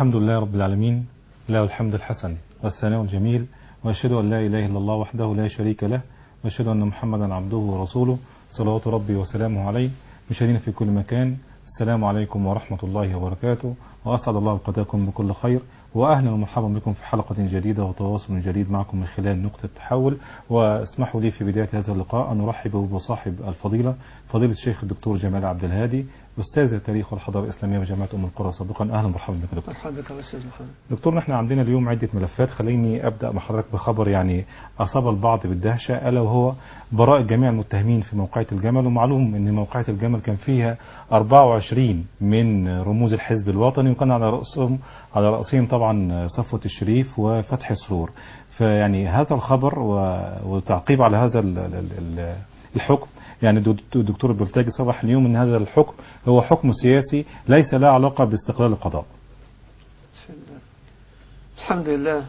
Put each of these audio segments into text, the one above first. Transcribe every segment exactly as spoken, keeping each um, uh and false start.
الحمد لله رب العالمين، له الحمد الحسن والثناء الجميل، وأشهد أن لا إله إلا الله وحده لا شريك له، وأشهد أن محمدا عبده ورسوله صلوات ربي وسلامه عليه. مشاهدينا في كل مكان، السلام عليكم ورحمة الله وبركاته، وأسعد الله أوقاتكم بكل خير، وأهلا ومرحبا بكم في حلقة جديدة وتواصل جديد معكم من خلال نقطة تحول. واسمحوا لي في بداية هذا اللقاء أن نرحب بصاحب الفضيلة فضيلة الشيخ الدكتور جمال عبد الهادي، أستاذ التاريخ والحضارة الإسلامية بجامعة أم القرى سابقا. أهلا ومرحبا بك دكتور. مرحبا بك أستاذ محمد. دكتور، نحن عندنا اليوم عدة ملفات، خليني أبدأ مع حضرتك بخبر يعني أصاب البعض بالدهشة، ألا وهو براءة جميع المتهمين في موقعة الجمل. ومعلوم أن موقعة الجمل كان فيها أربعة وعشرين من رموز الحزب الوطني، وكان على رأسهم على رأسهم طبعا صفوة الشريف وفتحي سرور. فيعني هذا الخبر وتعقيب على هذا الحكم، يعني الدكتور البلتاجي صرح اليوم ان هذا الحكم هو حكم سياسي ليس له علاقة باستقلال القضاء. الحمد لله،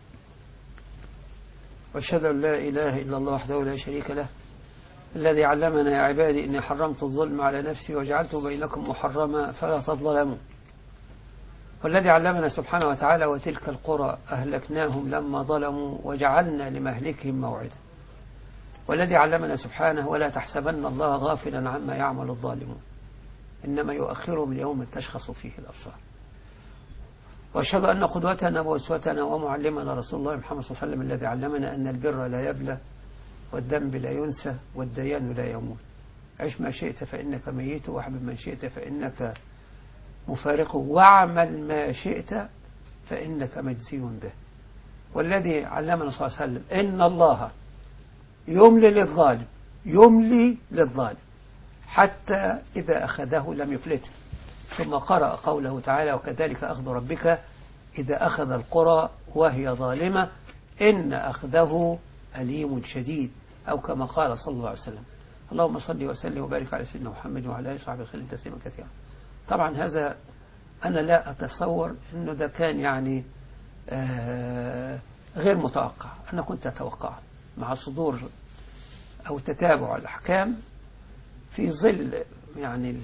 واشهد ان لا اله الا الله وحده لا شريك له، الذي علمنا يا عبادي اني حرمت الظلم على نفسي وجعلته بينكم محرما فلا تظلموا، والذي علمنا سبحانه وتعالى وتلك القرى أهلكناهم لما ظلموا وجعلنا لمهلكهم موعدا، والذي علمنا سبحانه ولا تحسبن الله غافلا عما يعمل الظالمون إنما يؤخرهم ليوم تشخص فيه الأبصار. وأشهد أن قدوتنا وأسوتنا ومعلمنا رسول الله محمد صلى الله عليه وسلم الذي علمنا أن البر لا يبلى والذنب لا ينسى والديان لا يموت. عش ما شئت فإنك ميت، واحبب من شئت فإنك مفارقه، واعمل ما شئت فإنك مجزي به. والذي علمنا صلى الله عليه وسلم إن الله يملي للظالم يملي للظالم حتى إذا أخذه لم يفلته، ثم قرأ قوله تعالى وكذلك أخذ ربك إذا أخذ القرى وهي ظالمة إن أخذه أليم شديد، أو كما قال صلى الله عليه وسلم. اللهم صل وسلم وبارك على سيدنا محمد وعلى آله وصحبه وسلم تسليما كثيرا. طبعا هذا أنا لا أتصور أنه ده كان يعني آه غير متوقع. أنا كنت أتوقع مع صدور أو تتابع الأحكام في ظل يعني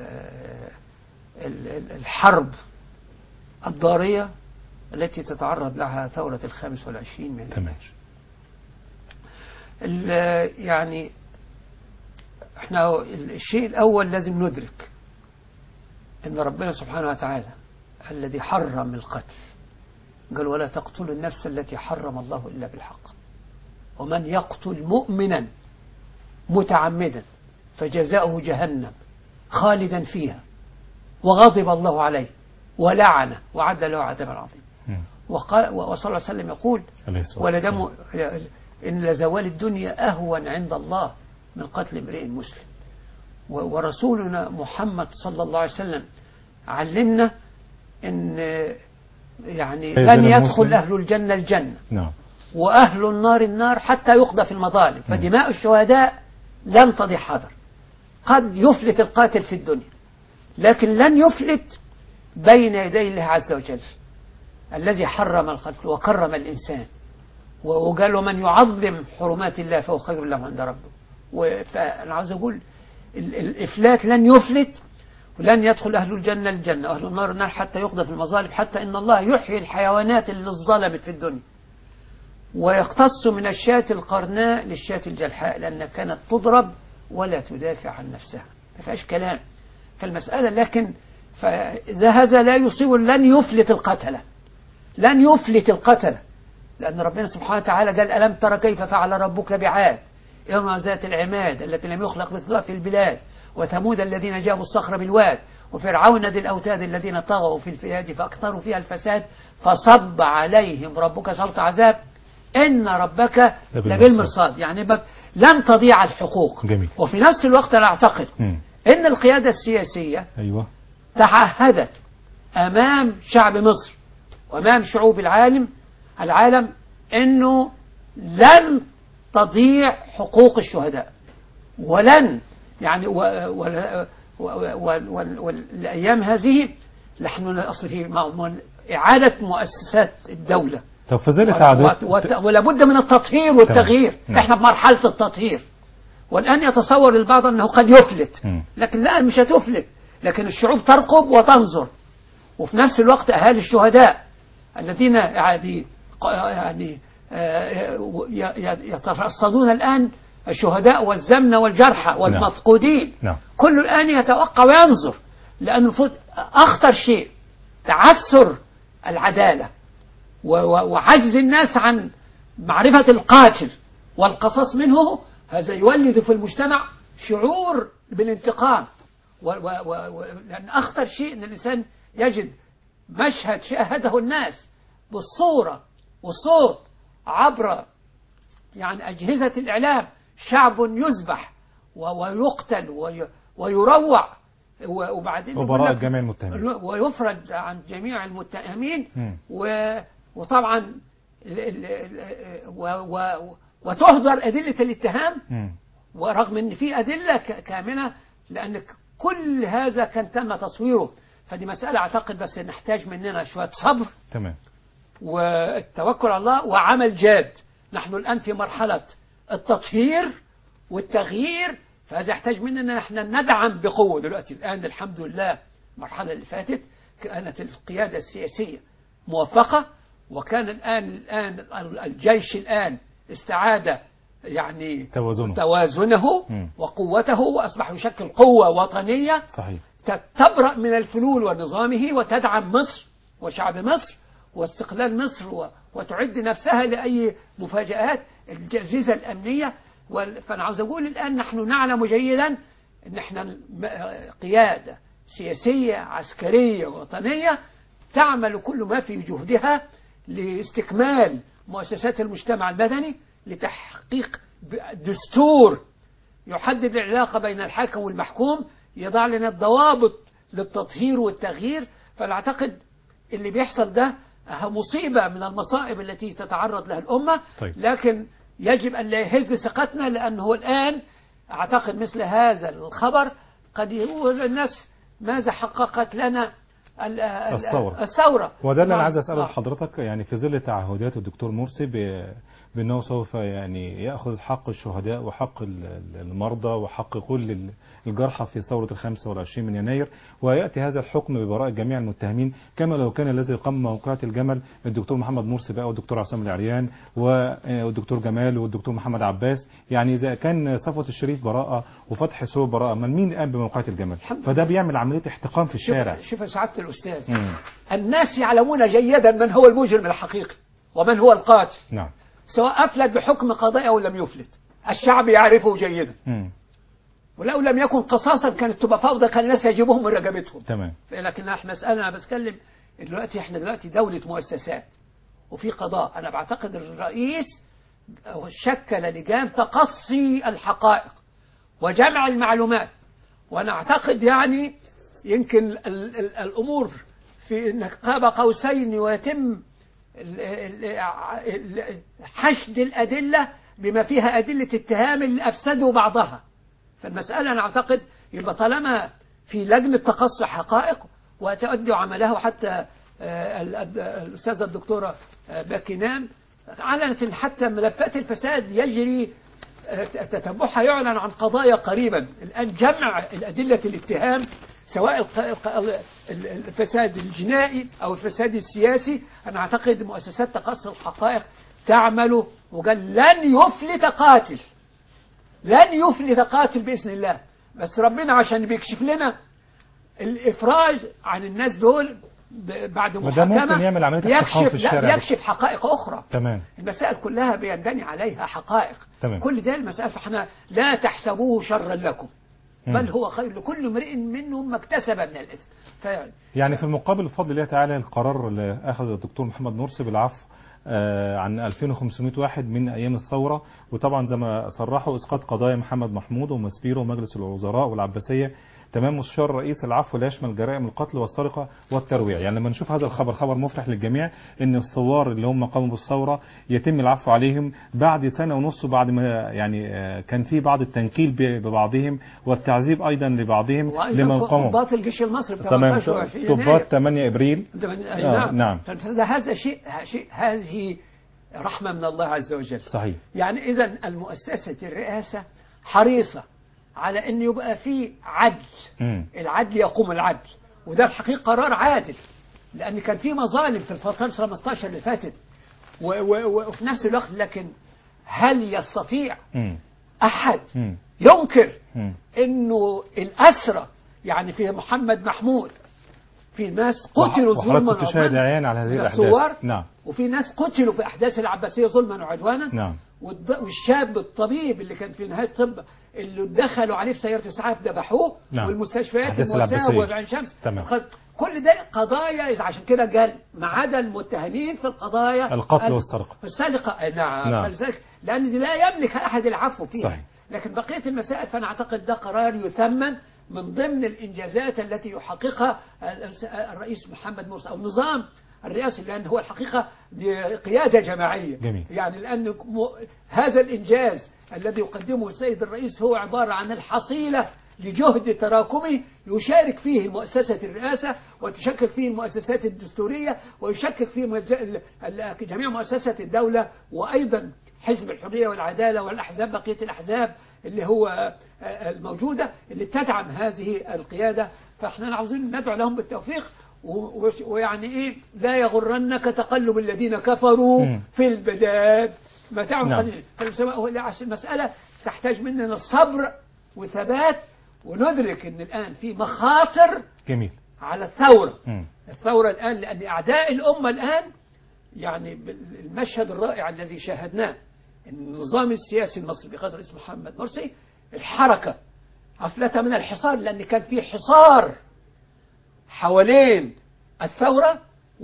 الحرب الضارية التي تتعرض لها ثورة الخامس والعشرين من تمام. يعني احنا الشيء الأول لازم ندرك إن ربنا سبحانه وتعالى الذي حرم القتل قال ولا تقتلوا النفس التي حرم الله إلا بالحق، ومن يقتل مؤمنا متعمدا فجزاؤه جهنم خالدا فيها وغضب الله عليه ولعنه وعد له عذابا عظيما. وصلى الله عليه وسلم يقول ولدم إن لزوال الدنيا أهون عند الله من قتل امرئ مسلم. ورسولنا محمد صلى الله عليه وسلم علمنا ان يعني لن يدخل أهل الجنة الجنة نعم. وأهل النار النار حتى يقضى في المظالم. فدماء الشهداء لن تضيع حذر. قد يفلت القاتل في الدنيا لكن لن يفلت بين يدي الله عز وجل الذي حرم القتل وكرم الإنسان وقال ومن يعظم حرمات الله فهو خير له عند ربه. فأنا عاوز أقول الإفلات لن يفلت، ولن يدخل أهل الجنة الجنة وأهل النار النار حتى يقضى في المظالم، حتى إن الله يحيي الحيوانات اللي ظلمت في الدنيا ويقتص من الشاة القرناء للشاة الجلحاء لأنها كانت تضرب ولا تدافع عن نفسها، ما فيهاش كلام فالمسألة. لكن فإذا هذا لا يصيب لن يفلت القتلة لن يفلت القتلة لأن ربنا سبحانه وتعالى قال ألم ترى كيف فعل ربك بعاد إرم ذات العماد التي لم يخلق مثلها في البلاد وثمود الذين جابوا الصخر بالواد وفرعون ذي الأوتاد الذين طغوا في البلاد فأكثروا فيها الفساد فصب عليهم ربك صوت عذاب إن ربك لبالمرصاد. يعني لن تضيع الحقوق. جميل. وفي نفس الوقت أنا أعتقد م. إن القيادة السياسية أيوة. تعهدت أمام شعب مصر وأمام شعوب العالم العالم إنه لن تضيع حقوق الشهداء ولن يعني والأيام هذه نحن أصل في إعادة مؤسسات الدولة ولا بد من التطهير والتغيير. احنا بمرحلة التطهير والآن يتصور البعض أنه قد يفلت لكن لا مش هتفلت، لكن الشعوب ترقب وتنظر وفي نفس الوقت أهالي الشهداء الذين يعني يعني يترصدون الآن الشهداء والزمن والجرحى والمفقودين. نعم. كل الآن يتوقع وينظر، لأن المفروض أخطر شيء تعثر العدالة وعجز الناس عن معرفة القاتل والقصاص منه. هذا يولد في المجتمع شعور بالانتقام، لأن أخطر شيء أن الإنسان يجد مشهد شاهده الناس بالصورة والصوت عبر يعني أجهزة الإعلام، شعب يذبح ويقتل ويروع، وبعدين وبراء جميع المتهمين ويفرج عن جميع المتهمين، وطبعا وتهدر أدلة الاتهام، ورغم أن في أدلة كامنة، لأن كل هذا كان تم تصويره. فدي مسألة أعتقد بس نحتاج مننا شوية صبر تمام والتوكل على الله وعمل جاد. نحن الآن في مرحلة التطهير والتغيير، فهذا يحتاج مننا نحن ندعم بقوة. دلوقتي الآن الحمد لله المرحلة اللي فاتت كانت القيادة السياسية موفقة، وكان الآن الآن الجيش الآن استعاد يعني توازنه, توازنه م. وقوته، وأصبح يشكل قوة وطنية صحيح. تبرأ من الفلول ونظامه، وتدعم مصر وشعب مصر واستقلال مصر، وتعد نفسها لأي مفاجآت. الأجهزة الأمنية، فأنا عاوز أقول الآن نحن نعلم جيدا أن احنا قيادة سياسية عسكرية وطنية تعمل كل ما في جهدها لاستكمال مؤسسات المجتمع المدني، لتحقيق دستور يحدد العلاقة بين الحاكم والمحكوم، يضع لنا الضوابط للتطهير والتغيير. فأعتقد اللي بيحصل ده مصيبة من المصائب التي تتعرض لها الأمة. طيب. لكن يجب أن لا يهز ثقتنا، لأنه الآن أعتقد مثل هذا الخبر قد يقول الناس ماذا حققت لنا الثورة, الثورة. وده اللي أنا عايز أسأله لحضرتك، يعني في ظل تعهدات الدكتور مرسي بأنه سوف يعني يأخذ حق الشهداء وحق المرضى وحق كل الجرحى في ثورة الخامسة والعشرين من يناير، ويأتي هذا الحكم ببراءة جميع المتهمين، كما لو كان الذي قام موقعة الجمل الدكتور محمد مرسي بقى والدكتور عصام العريان والدكتور جمال والدكتور محمد عباس. يعني إذا كان صفوة الشريف براءة وفتح سوء براءة، من مين قام بموقعة الجمل؟ فده بيعمل عملية احتقان في الشارع. شوف, شوف سعادة الأستاذ، مم. الناس يعلمون جيدا من هو المجرم الحقيقي ومن هو القاتل. نعم. سواء أفلت بحكم قضائي أو لم يفلت، الشعب يعرفه جيدا. مم. ولو لم يكن قصاصا كانت تبقى فوضى، كان الناس يجيبهم من رقبتهم. تمام. لكن احنا مسألة، أنا بتكلم دلوقتي، احنا دلوقتي دولة مؤسسات وفي قضاء. أنا بعتقد الرئيس شكل لجان تقصي الحقائق وجمع المعلومات، وأنا أعتقد يعني يمكن ال ال الأمور في إنك قاب قوسين ويتم حشد الأدلة بما فيها أدلة اتهام اللي أفسدوا بعضها. فالمسألة أنا أعتقد يبقى طالما في لجنة تقصي حقائق وتؤدي عملها، وحتى الأستاذة الدكتورة باكينام أعلنت حتى ملفات الفساد يجري تتبعها، يعلن عن قضايا قريبا. الآن جمع الأدلة الاتهام سواء الفساد الجنائي أو الفساد السياسي، أنا أعتقد مؤسسات تقصي الحقائق تعمل، وقال لن يفلت قاتل، لن يفلت قاتل بإذن الله. بس ربنا عشان بيكشف لنا الإفراج عن الناس دول بعد محاكمة يكشف, لا يكشف حقائق أخرى. تمام. المسائل كلها بينبني عليها حقائق. تمام. كل ده المسائل، فاحنا لا تحسبوه شرا لكم بل هو خير لكل امرئ منهم ما اكتسب من الإثم. فيعني يعني في المقابل بفضل الله تعالى القرار اللي أخذ الدكتور محمد مرسي بالعفو عن ألفين وخمسمائة واحد من أيام الثورة، وطبعا زي ما صرحوا إسقاط قضايا محمد محمود ومسبيرو ومجلس الوزراء والعباسية. تمام. مستشار الرئيس العفو لا يشمل جرائم القتل والسرقة والترويع. يعني لما نشوف هذا الخبر خبر مفرح للجميع، ان الثوار اللي هم قاموا بالثورة يتم العفو عليهم بعد سنة ونص، بعد ما يعني كان في بعض التنكيل ببعضهم والتعذيب ايضا لبعضهم لما قاموا. ضباط الجيش المصري تمام. ضباط ثمانية ابريل. آه نعم. هذا شيء شيء هذه رحمة من الله عز وجل. صحيح. يعني اذا المؤسسة الرئاسة حريصة على أن يبقى فيه عدل. م. العدل يقوم العدل، وده الحقيقة قرار عادل. لأن كان في مظالم في الفترة خمستاشر اللي فاتت، و- و- وفي نفس الوقت لكن هل يستطيع مم. أحد مم. ينكر مم. إنه الأسرى يعني في محمد محمود في ناس قتلوا وحضرتك ظلما كنت شاهد وعدوانا عيان على هذه من الأحداث. الثوار، نعم. وفي ناس قتلوا في أحداث العباسية ظلما وعدوانا. نعم. والض- والشاب الطبيب اللي كان في نهاية الطب اللي دخلوا عليه في سيارة إسعاف ذبحوه. نعم. والمستشفيات أحداث المواساة العباسية. وعين شمس. تمام. خد- كل ده قضايا، عشان كده قال ما عدا المتهمين في القضايا القتل ال- والسرقة. السرقة. نعم. نعم. فلذلك لأن دي لا يملك أحد العفو فيها. صحيح. لكن بقية المسائل فأنا أعتقد ده قرار يثمن من ضمن الإنجازات التي يحققها الرئيس محمد مرسي أو النظام الرئاسي، لأن هو الحقيقة دي قيادة جماعية. جميل. يعني لأن م- هذا الإنجاز الذي يقدمه السيد الرئيس هو عبارة عن الحصيلة لجهد تراكمي يشارك فيه مؤسسة الرئاسة، وتشكك فيه المؤسسات الدستورية، ويشكك فيه مز- ال- ال- جميع مؤسسات الدولة، وأيضا حزب الحرية والعدالة والأحزاب، بقية الأحزاب اللي هو آه، الموجودة اللي تدعم هذه القيادة. فاحنا عاوزين ندعو لهم بالتوفيق، و- وش- ويعني ايه لا يغرنك تقلب الذين كفروا مم. في البلاد متاع نعم. قليل. فالمسا- عشان المسألة تحتاج مننا الصبر وثبات، وندرك ان الآن في مخاطر جميل. على الثورة. مم. الثورة الآن لأن أعداء الأمة الآن يعني المشهد الرائع الذي شاهدناه، النظام السياسي المصري بقدر اسم محمد مرسي الحركة أفلت من الحصار، لأن كان في حصار حوالين الثورة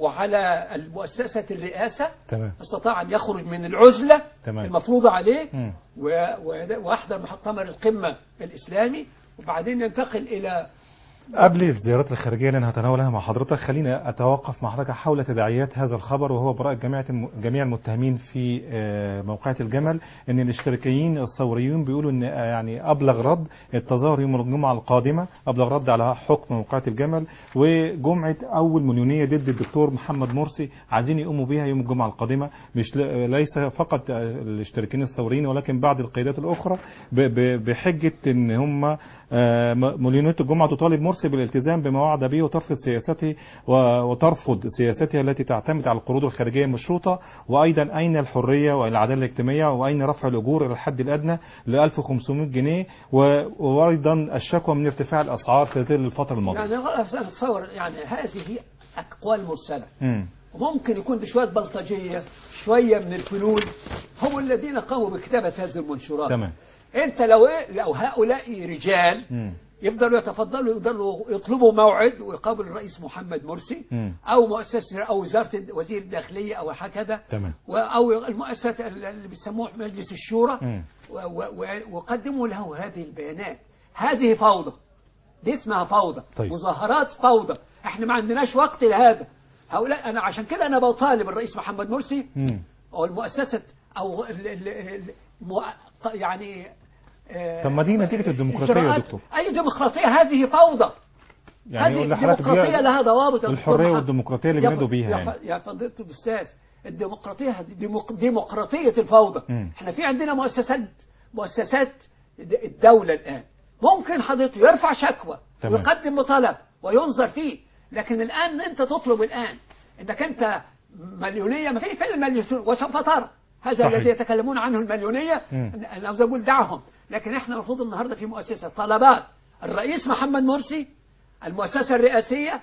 وعلى المؤسسة الرئاسة. تمام. استطاع أن يخرج من العزلة تمام. المفروضة عليه مم. و- و- ويحضر مؤتمر القمة الإسلامي، وبعدين ينتقل إلى قبل الزيارات الخارجية اللي أنا هتناولها مع حضرتك، خليني أتوقف مع حضرتك حول تداعيات هذا الخبر، وهو براءة جميع جميع المتهمين في آه، موقعة الجمل. إن الاشتراكيين الثوريين بيقولوا إن آه، يعني أبلغ رد التظاهر يوم الجمعة القادمة، أبلغ رد على حكم موقعة الجمل، وجمعة أول مليونية ضد الدكتور محمد مرسي عايزين يقوموا بيها يوم الجمعة القادمة. مش ل- ليس فقط آه، الاشتراكيين الثوريين، ولكن بعض القيادات الأخرى ب- ب- بحجة إن هم آه، مليونية الجمعة تطالب مرسي بالالتزام بما وعد به وترفض سياسته و- وترفض سياسته التي تعتمد على القروض الخارجية المشروطة. وأيضا أين الحرية والعدالة الاجتماعية، وأين رفع الأجور إلى الحد الأدنى ل ألف وخمسمائة جنيه، و- وأيضا الشكوى من ارتفاع الأسعار في ظل الفترة الماضية. يعني أنا أتصور يعني هذه أقوال مرسلة، مم. وممكن يكون بشوية بلطجية شوية من الفنون هم الذين قاموا بكتابة هذه المنشورات. تمام. أنت لو لو هؤلاء رجال مم. يفضلوا يتفضلوا يفضلوا يطلبوا موعد ويقابل الرئيس محمد مرسي مم. أو مؤسسة أو وزارة وزير الداخلية أو هكذا، تمام. و- أو المؤسسة اللي بيسموه مجلس الشورى، مم. و- و- و- وقدموا له هذه البيانات. هذه فوضى، دي اسمها فوضى. طيب. مظاهرات فوضى، احنا ما عندناش وقت لهذا. هؤلاء انا عشان كده انا بطالب الرئيس محمد مرسي مم. او المؤسسة او ال ال ال مو- يعني آه، طب ما دي نتيجة الديمقراطية يا إجراءات- دكتور. اي ديمقراطية؟ هذه فوضى. يعني هذه يقول لحضرتك الديمقراطية بيها لها ضوابط يا دكتور الحرية محمد. والديمقراطية اللي يا بينادوا ف- بيها يا يعني. ف- يا فضيلة الأستاذ، الديمقراطية هذه ديمق- ديمقراطية الفوضى. مم. احنا في عندنا مؤسسات مؤسسات د- الدولة الآن ممكن حضرته يرفع شكوى تمام. ويقدم مطالب وينظر فيه، لكن الآن أنت تطلب الآن أنك أنت مليونية، ما في فعلا مليونية وسوف ترى هذا صحيح. الذي يتكلمون عنه المليونية. مم. أنا عاوز أقول دعهم، لكن احنا المفروض النهاردة في مؤسسة طلبات الرئيس محمد مرسي. المؤسسة الرئاسية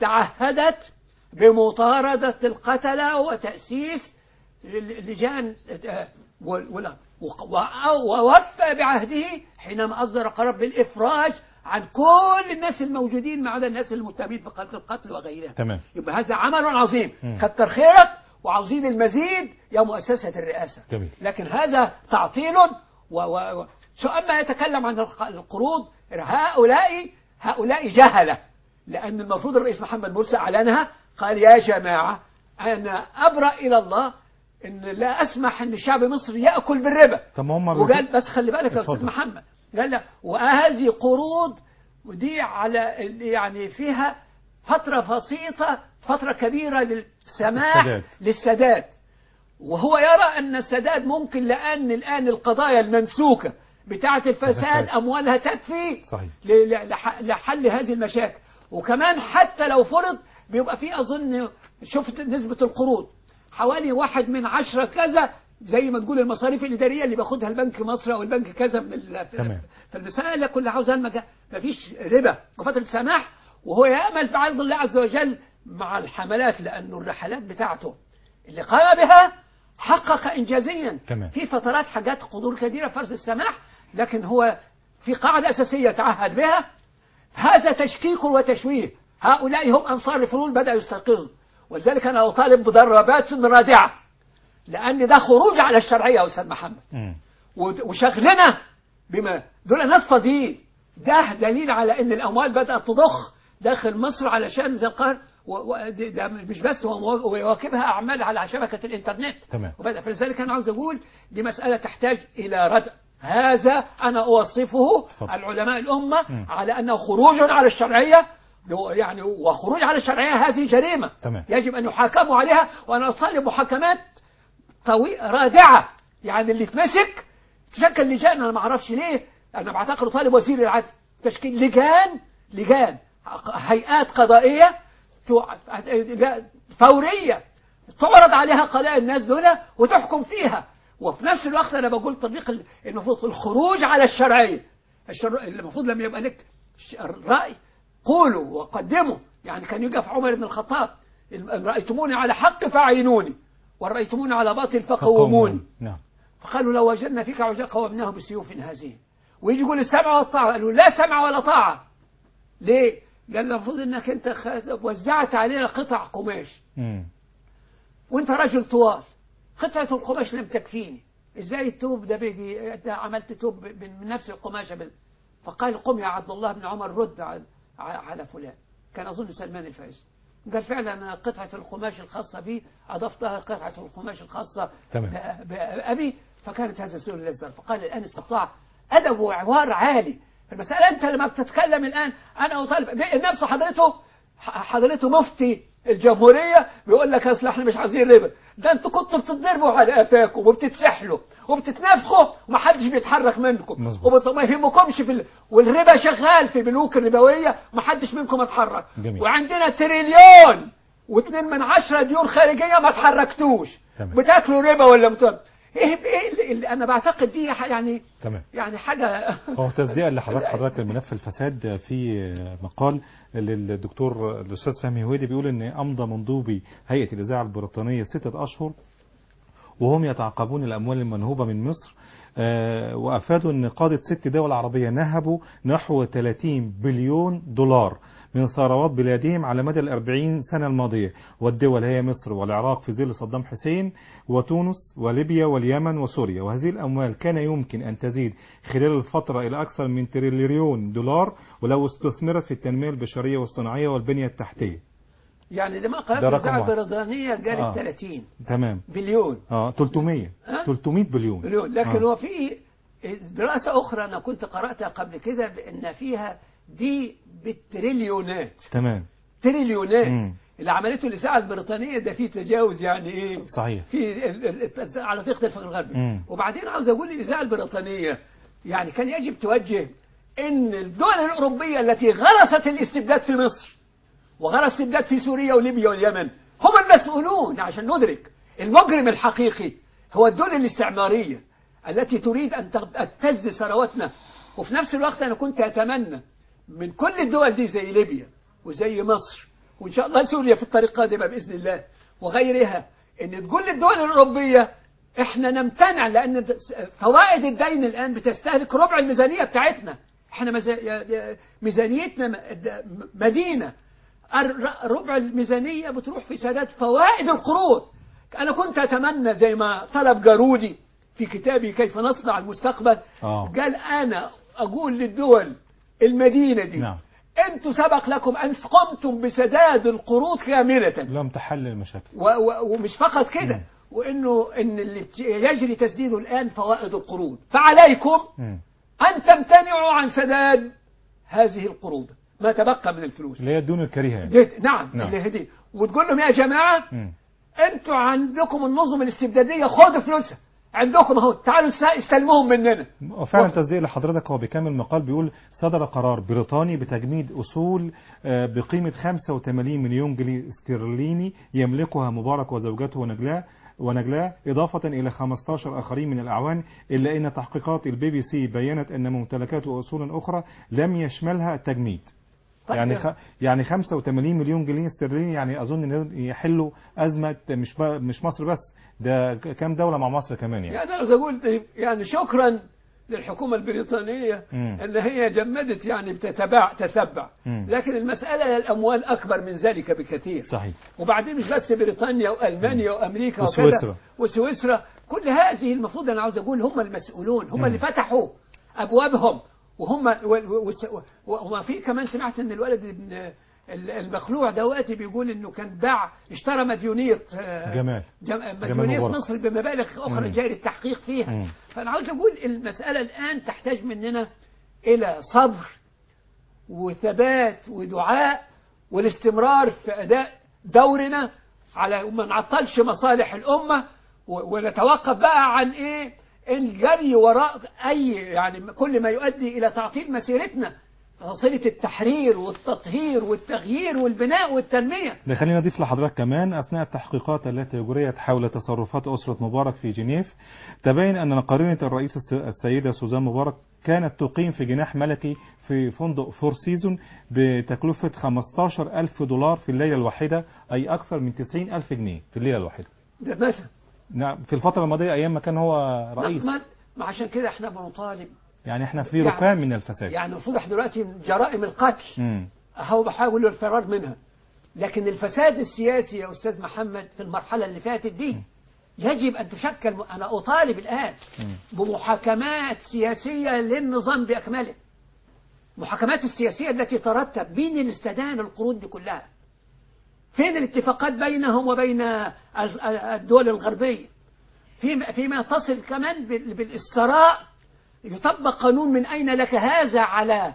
تعهدت بمطاردة القتلة وتأسيس لجان آه، وال- وال- و- ووفى بعهده حينما أصدر قرار بالإفراج عن كل الناس الموجودين ما عدا الناس المتهمين في قتل القتل وغيرها. تمام. يبقى هذا عمل عظيم، مم. كتر خيرك، وعاوزين المزيد يا مؤسسة الرئاسة. جميل. لكن هذا تعطيل و... و... و... سؤال ما يتكلم عن الق- القروض، هؤلاء هؤلاء جهلة، لأن المفروض الرئيس محمد مرسي أعلنها، قال يا جماعة أنا أبرأ إلى الله إن لا أسمح أن الشعب المصري يأكل بالربا. طب ما هم وقال بس خلي بالك يا اتفضل. أستاذ محمد، قال لا وهذه قروض ودي على يعني فيها فترة بسيطة، فترة كبيرة للسماح السداد. للسداد. وهو يرى أن السداد ممكن، لأن الآن القضايا المنسوكة بتاعة الفساد الفساد. أموالها تكفي صحيح. ل- ل- لح- لحل هذه المشاكل. وكمان حتى لو فرض بيبقى فيه أظن شفت نسبة القروض حوالي واحد من عشرة كذا، زي ما تقول المصاريف الإدارية اللي بياخدها البنك مصر أو البنك كذا من ال... فالمسألة كلها عاوزة المجال، مفيش ربا وفترة سماح، وهو يأمل في عز الله عز وجل مع الحملات، لأنه الرحلات بتاعته اللي قام بها حقق إنجازيا تمام. في فترات حاجات قدور كثيرة فرض السماح، لكن هو في قاعدة أساسية تعهد بها. هذا تشكيك وتشويه، هؤلاء هم أنصار الفنون بدأوا يستيقظوا، ولذلك أنا أطالب بضربات رادعة، لأن ده خروج على الشرعية يا أستاذ محمد م. وشغلنا بما دول ناس فاضيين. ده دليل على أن الأموال بدأت تضخ داخل مصر علشان زي القهر، وده مش بس هو ويواكبها أعمال على شبكة الإنترنت. تمام. وبدأ فلذلك أنا عاوز أقول دي مسألة تحتاج إلى ردع. هذا أنا أوصفه فضل. العلماء الأمة م. على أنه خروج على الشرعية، يعني وخروج على الشرعية هذه جريمة تمام. يجب أن يحاكموا عليها، وأنا أطالب محاكمات طويلة رادعة. يعني اللي تمسك تشكل لجان، أنا ما أعرفش ليه، أنا بعتقد طالب وزير العدل تشكيل لجان لجان هيئات قضائية فورية تعرض عليها قضايا الناس دول وتحكم فيها. وفي نفس الوقت أنا بقول تطبيق المفروض الخروج على الشرعية. الشر... المفروض لما يبقى لك رأي قولوا وقدموا. يعني كان يقف عمر بن الخطاب إن رأيتموني على حق فعينوني وإن رأيتموني على باطل فقوموني. نعم. فقالوا لو وجدنا فيك عوجا قومناه بسيوف هذه. ويجي يقول السمع والطاعة، قالوا لا سمع ولا طاعة. ليه؟ قال المفروض انك انت وزعت علينا قطع قماش م. وانت رجل طوال، قطعة القماش لم تكفيني، ازاي التوب ده بيجي انت عملت توب من نفس القماشة بال... فقال قم يا عبد الله بن عمر رد على فلان، كان اظن سلمان الفارسي، قال فعلا قطعة القماش الخاصة بي اضفتها قطعة القماش الخاصة بأبي، فكانت هذا سؤال للزر. فقال الان استطاع ادب وعوار عالي. المسألة أنت لما بتتكلم الآن أنا أطالب نفسه حضرته حضرته مفتي الجمهورية بيقول لك أصل احنا مش عايزين ربا. ده أنتوا كنتوا بتضربوا على قفاكم وبتتسحلوا وبتتنافخوا ومحدش بيتحرك منكم وما يهمكمش في ال... والربا شغال في بنوك الربوية ومحدش منكم اتحرك. جميل. وعندنا تريليون واثنين من عشرة ديون خارجية ما اتحركتوش. بتاكلوا ربا ولا بتاكلوا ايه ايه اللي انا بعتقد دي يعني تمام. يعني حاجه. هو تصديقا لحضرتك حضرتك الملف الفساد في مقال للدكتور الاستاذ فهمي هويدي بيقول ان امضى مندوبي هيئه الاذاعه البريطانيه ستة اشهر وهم يتعاقبون الاموال المنهوبه من مصر، آه وافادوا ان قاده ست دول عربيه نهبوا نحو ثلاثين بليون دولار من ثروات بلادهم على مدى الأربعين سنة الماضية، والدول هي مصر والعراق في ظل صدام حسين وتونس وليبيا واليمن وسوريا. وهذه الأموال كان يمكن أن تزيد خلال الفترة إلى أكثر من تريليون دولار ولو استثمرت في التنمية البشرية والصناعية والبنية التحتية. يعني لما قالت الإذاعة البريطانية قالت آه. ثلاثين تمام بليون اه ثلاثمية أه؟ ثلاثمية بليون بليون. لكن هو آه. في دراسة أخرى أنا كنت قرأتها قبل كده بأن فيها دي بالتريليونات. تمام. تريليونات. مم. اللي عملته الإذاعة البريطانية ده فيه تجاوز يعني إيه صحيح في على طريقة الفقر الغربي. وبعدين عاوز أقول الإذاعة البريطانية يعني كان يجب توجه إن الدول الأوروبية التي غرست الاستبداد في مصر وغرس الاستبداد في سوريا وليبيا واليمن هم المسؤولون، عشان ندرك المجرم الحقيقي هو الدول الاستعمارية التي تريد أن تبتز ثروتنا. وفي نفس الوقت أنا كنت أتمنى من كل الدول دي زي ليبيا وزي مصر وإن شاء الله سوريا في الطريق قادمة بإذن الله وغيرها إن تقول للدول الأوروبية إحنا نمتنع، لأن فوائد الدين الآن بتستهلك ربع الميزانية بتاعتنا. إحنا ميزانيتنا مدينة، ربع الميزانية بتروح في سداد فوائد القروض. أنا كنت أتمنى زي ما طلب جارودي في كتابي كيف نصنع المستقبل أوه. قال أنا أقول للدول المدينة دي نعم. أنتم سبق لكم أن قمتم بسداد القروض كاملة لم تحل المشاكل و و ومش فقط كده، وإنه إن اللي يجري تسديده الآن فوائد القروض، فعليكم م. أن تمتنعوا عن سداد هذه القروض ما تبقى من الفلوس اللي هي الدون الكريهة يعني. نعم, نعم. اللي هدي وتقول لهم يا جماعة م. أنتوا عندكم النظم الاستبدادية خدوا فلوسها عندكم اهو، تعالوا استلموهم مننا. وفعلا تصديق لحضرتك، هو بيكمل مقال بيقول صدر قرار بريطاني بتجميد أصول بقيمة خمسة وثمانين مليون جنيه استرليني يملكها مبارك وزوجته ونجلاء ونجلاء إضافة إلى خمسة عشر آخرين من الأعوان، إلا أن تحقيقات البي بي سي بيّنت أن ممتلكات وأصول أخرى لم يشملها التجميد. طيب يعني خ... يعني خمسة وثمانين مليون جنيه استرليني، يعني أظن إن يحلوا أزمة مش ب... مش مصر بس، ده كام دولة مع مصر كمان يعني. يعني أنا قلت يعني شكرا للحكومة البريطانية مم. أن هي جمدت يعني بتتبع تتبع مم. لكن المسألة الأموال أكبر من ذلك بكثير. صحيح. وبعدين مش بس بريطانيا وألمانيا مم. وأمريكا وسويسرا وكذا وسويسرا، كل هذه المفروض أنا عاوز أقول هم المسؤولون، هم مم. اللي فتحوا أبوابهم، وهم وما في كمان سمعت ان الولد ابن المخلوع دواتي بيقول انه كان باع اشترى مديونيه جمال مديونيه مصر بمبالغ اخرى جاري التحقيق فيها. مم. فانا عاوز اقول المساله الان تحتاج مننا الى صبر وثبات ودعاء والاستمرار في اداء دورنا على ما نعطلش مصالح الامه، ونتوقف بقى عن ايه الجري وراء أي يعني كل ما يؤدي إلى تعطيل مسيرتنا، صلة التحرير والتطهير والتغيير والبناء والتنمية. خلينا نضيف لحضرتك كمان أثناء التحقيقات التي أجريت حول تصرفات أسرة مبارك في جنيف، تبين أن قرينة الرئيس السيدة سوزان مبارك كانت تقيم في جناح ملكي في فندق فور سيزون بتكلفة خمسة عشر ألف دولار في الليلة الواحدة، أي أكثر من تسعين ألف جنيه في الليلة الواحدة. ده مثلا نعم في الفترة الماضية أيام ما كان هو رئيس. ما, ما عشان كده احنا بنطالب، يعني احنا في ركام يعني من الفساد، يعني المفروض احنا دلوقتي جرائم القتل اهو بحاول الفرار منها، لكن الفساد السياسي يا أستاذ محمد في المرحلة اللي فاتت دي م. يجب أن تشكل. أنا أطالب الآن م. بمحاكمات سياسية للنظام بأكمله، محاكمات السياسية التي ترتب مين اللي استدان القروض دي كلها، فين الاتفاقات بينهم وبين الدول الغربية، فيما, فيما تصل كمان بالإسراء يطبق قانون من أين لك هذا على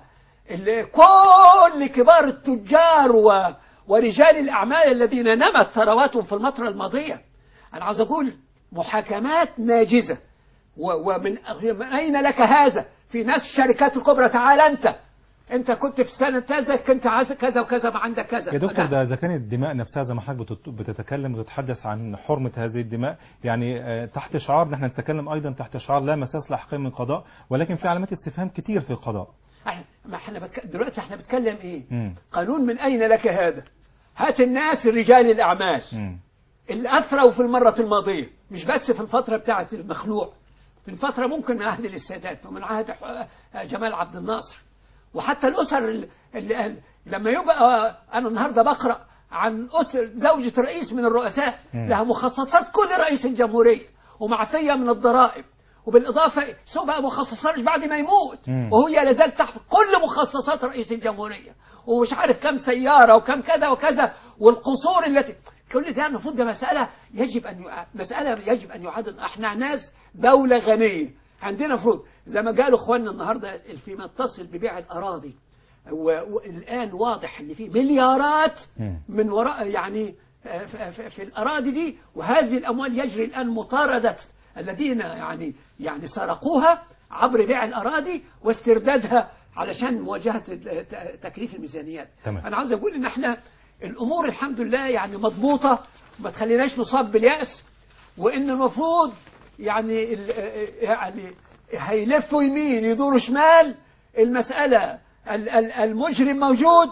كل كبار التجار ورجال الأعمال الذين نمت ثرواتهم في الفترة الماضية. أنا عاوز أقول محاكمات ناجزة، ومن أين لك هذا في ناس الشركات الكبرى، تعال أنت انت كنت في سنة كذا كنت عايز كذا وكذا ما عندك كذا. يا دكتور ده اذا كانت الدماء نفسها زي ما حضرتك بتتكلم وتتحدث عن حرمة هذه الدماء، يعني تحت شعار نحن نتكلم ايضا تحت شعار لا مساس لاحقين من القضاء، ولكن في علامات استفهام كتير في القضاء. ما احنا بتك... دلوقتي احنا بنتكلم ايه؟ مم. قانون من اين لك هذا؟ هات الناس رجال الاعمال مم. اللي اثروا في المرة الماضية، مش بس في الفترة بتاعة المخلوع، في الفترة ممكن من عهد السادات ومن عهد جمال عبد الناصر، وحتى الأسر اللي لما يبقى أنا النهاردة بقرأ عن أسر زوجة رئيس من الرؤساء لها مخصصات كل رئيس الجمهورية ومعفية من الضرائب، وبالإضافة سوف بقى مخصصات بعد ما يموت وهي لازال تحت كل مخصصات رئيس الجمهورية، ومش عارف كم سيارة وكم كذا وكذا، والقصور التي كل ده المفروض ده مسألة يجب أن يع... مسألة يجب أن يعاد. احنا ناس دولة غنية، عندنا فروض زي ما قالوا اخواننا النهارده فيما يتصل ببيع الأراضي، والآن واضح ان في مليارات من وراء يعني في الأراضي دي، وهذه الأموال يجري الآن مطاردة الذين يعني يعني سرقوها عبر بيع الأراضي واستردادها علشان مواجهة تكليف الميزانيات. أنا عاوز أقول إن احنا الأمور الحمد لله يعني مضبوطة، ما تخليناش نصاب باليأس، وإن المفروض يعني يعني هيلفوا يمين يدوروا شمال، المسألة المجرم موجود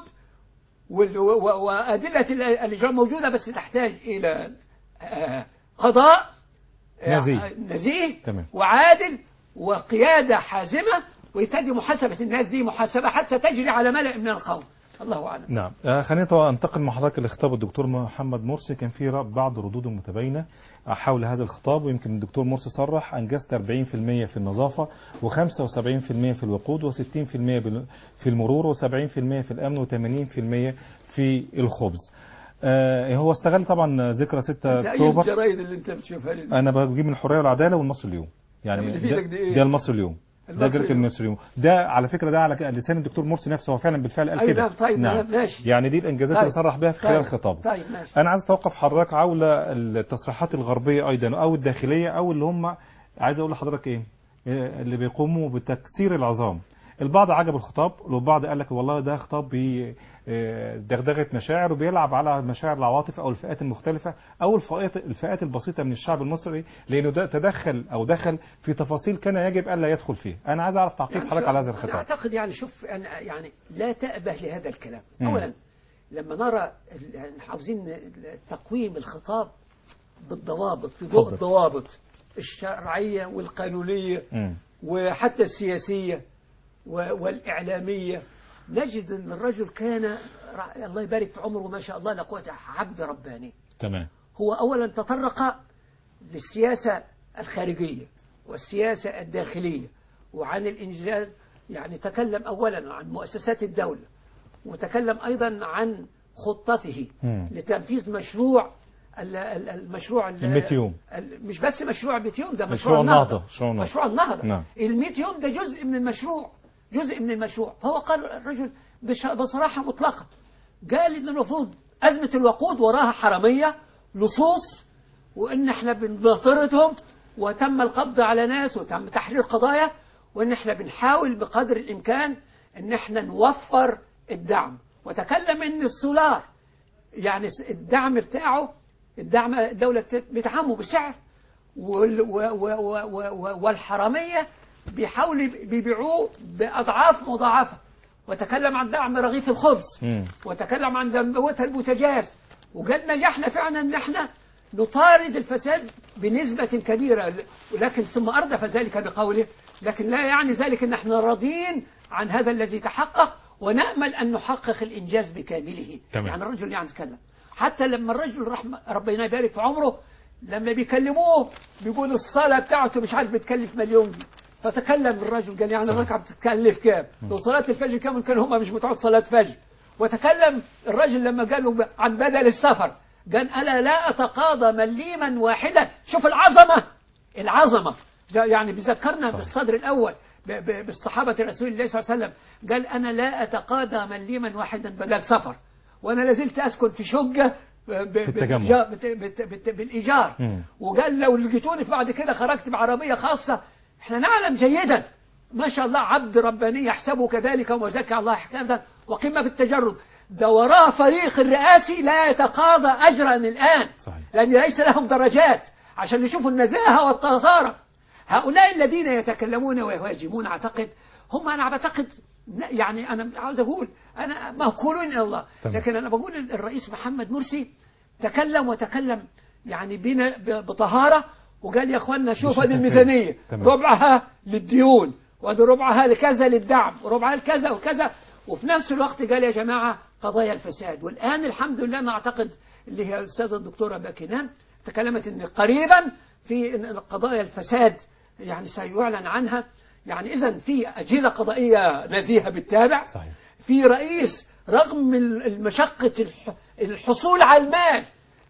وأدلة الإجرام موجودة، بس تحتاج إلى قضاء نزيه, نزيه وعادل وقيادة حازمة، ويبتدي محاسبة الناس دي محاسبة حتى تجري على ملأ من القوم. الله أعلم. نعم آه خلينا انتقل مع حضرتك لخطاب الدكتور محمد مرسي. كان في بعض ردود متباينة حول هذا الخطاب، ويمكن الدكتور مرسي صرح أنجزت أربعين بالمئة في النظافة وخمسة وسبعين بالمئة في الوقود وستين بالمئة في المرور وسبعين بالمئة في الأمن وثمانين بالمئة في الخبز. آه هو استغل طبعا ذكرى ستة أكتوبر. الجرايد اللي انت بتشوفها لي أنا بجيب من الحرية والعدالة والمصري اليوم، يعني ده, ده المصري اليوم، ده جريدة المصري اليوم، ده على فكرة ده على لسان الدكتور مرسي نفسه، هو فعلا بالفعل قال كده. طيب نعم ماشي. يعني دي الانجازات طيب. اللي صرح بها في خلال طيب. خطابه. طيب ماشي. انا عايز اتوقف حضرتك حول التصريحات الغربيه ايضا او الداخليه او اللي هم عايز اقول لحضرتك ايه، اللي بيقوموا بتكسير العظام. البعض عجب الخطاب، والبعض قال لك والله ده خطاب بدغدغه مشاعر وبيلعب على مشاعر العواطف او الفئات المختلفه او الفئات الفئات البسيطه من الشعب المصري، لانه ده تدخل او دخل في تفاصيل كان يجب الا يدخل فيه. انا عايز اعرف تعقيب يعني حضرتك على هذا أنا الخطاب. أعتقد يعني شوف أنا يعني لا تأبه لهذا الكلام. مم. أولا لما نرى ال- عاوزين تقويم الخطاب بالضوابط، في ضوء اتفضل. الضوابط الشرعية والقانونية مم. وحتى السياسية و- والإعلامية، نجد أن الرجل كان رع- الله يبارك في عمره ما شاء الله لا قوة، عبد رباني. تمام. هو أولا تطرق للسياسة الخارجية والسياسة الداخلية وعن الإنجاز، يعني تكلم أولا عن مؤسسات الدولة، وتكلم أيضا عن خطته مم. لتنفيذ مشروع ال- ال- المشروع ال- المئة يوم. ال- مش بس مشروع المئة يوم، ده مشروع مشروع النهضة. النهضة. مشروع النهضة. مشروع النهضة. نعم. المئة يوم ده جزء من المشروع، جزء من المشروع. فهو قال الرجل بش- بصراحة مطلقة، قال إن المفروض أزمة الوقود وراها حرامية لصوص، وإن إحنا بنطردهم، وتم القبض على ناس وتم تحرير قضايا، وإن إحنا بنحاول بقدر الإمكان إن إحنا نوفر الدعم. وتكلم إن السولار يعني الدعم بتاعه، الدعم الدولة بت- بتدعمه بسعر، وال- و- و- و- و- والحرامية بيحاولوا بيبيعوه بأضعاف مضاعفة. وتكلم عن دعم رغيف الخبز، مم. وتكلم عن دموات البوتاجاز، وقد نجحنا فعلا ان احنا نطارد الفساد بنسبة كبيرة، ولكن ثم أردف ذلك بقوله، لكن لا يعني ذلك ان احنا راضين عن هذا الذي تحقق، ونأمل أن نحقق الإنجاز بكامله. تمام. يعني الرجل يعني تكلم، حتى لما الرجل رحمة ربنا يبارك في عمره لما بيكلموه بيقول الصلاة بتاعته مش عارف بتكلف مليون جنيه، فتكلم الرجل قال يعني صحيح. الركعة بتتكلف كام؟ لو صلاة الفجر كام كان هم مش بتوع صلاة فجر. وتكلم الرجل لما قالوا عن بدل السفر، قال أنا لا أتقاضى مليما واحدا. شوف العظمة، العظمة يعني بيذكرنا صحيح. بالصدر الأول ب- ب- بالصحابة رسول الله صلى الله عليه وسلم، قال أنا لا أتقاضى مليما واحدا بدل سفر، وأنا لازلت أسكن في شقة ب- ب- التجمع. بالإيجار- بت- بت- بت- بالإيجار. مم. وقال لو لقيتوني بعد كده خرجت بعربية خاصة. احنا نعلم جيدا ما شاء الله عبد رباني يحسبه كذلك وزكى الله حكامة وقمة في التجرد. ده وراه فريق الرئاسي لا يتقاضى أجرا الآن، صحيح. لأن ليس لهم درجات عشان نشوفوا النزاهة والطهارة. هؤلاء الذين يتكلمون ويهاجمون أعتقد هم، أنا أعتقد يعني أنا عاوز أقول أنا موكولون إلى الله، تمام. لكن أنا بقول الرئيس محمد مرسي تكلم وتكلم يعني بنا بطهارة، وقال يا أخوانا شوفوا هذه الميزانية تمام. ربعها للديون، وهذا ربعها لكذا للدعم، وربعها لكذا وكذا. وفي نفس الوقت قال يا جماعة قضايا الفساد. والآن الحمد لله أنا أعتقد اللي هي الأستاذة الدكتورة باكينام تكلمت أن قريبا في إن قضايا الفساد يعني سيعلن عنها. يعني إذن في أجهزة قضائية نزيهة بالتابع، صحيح. في رئيس رغم المشقة الح- الحصول على المال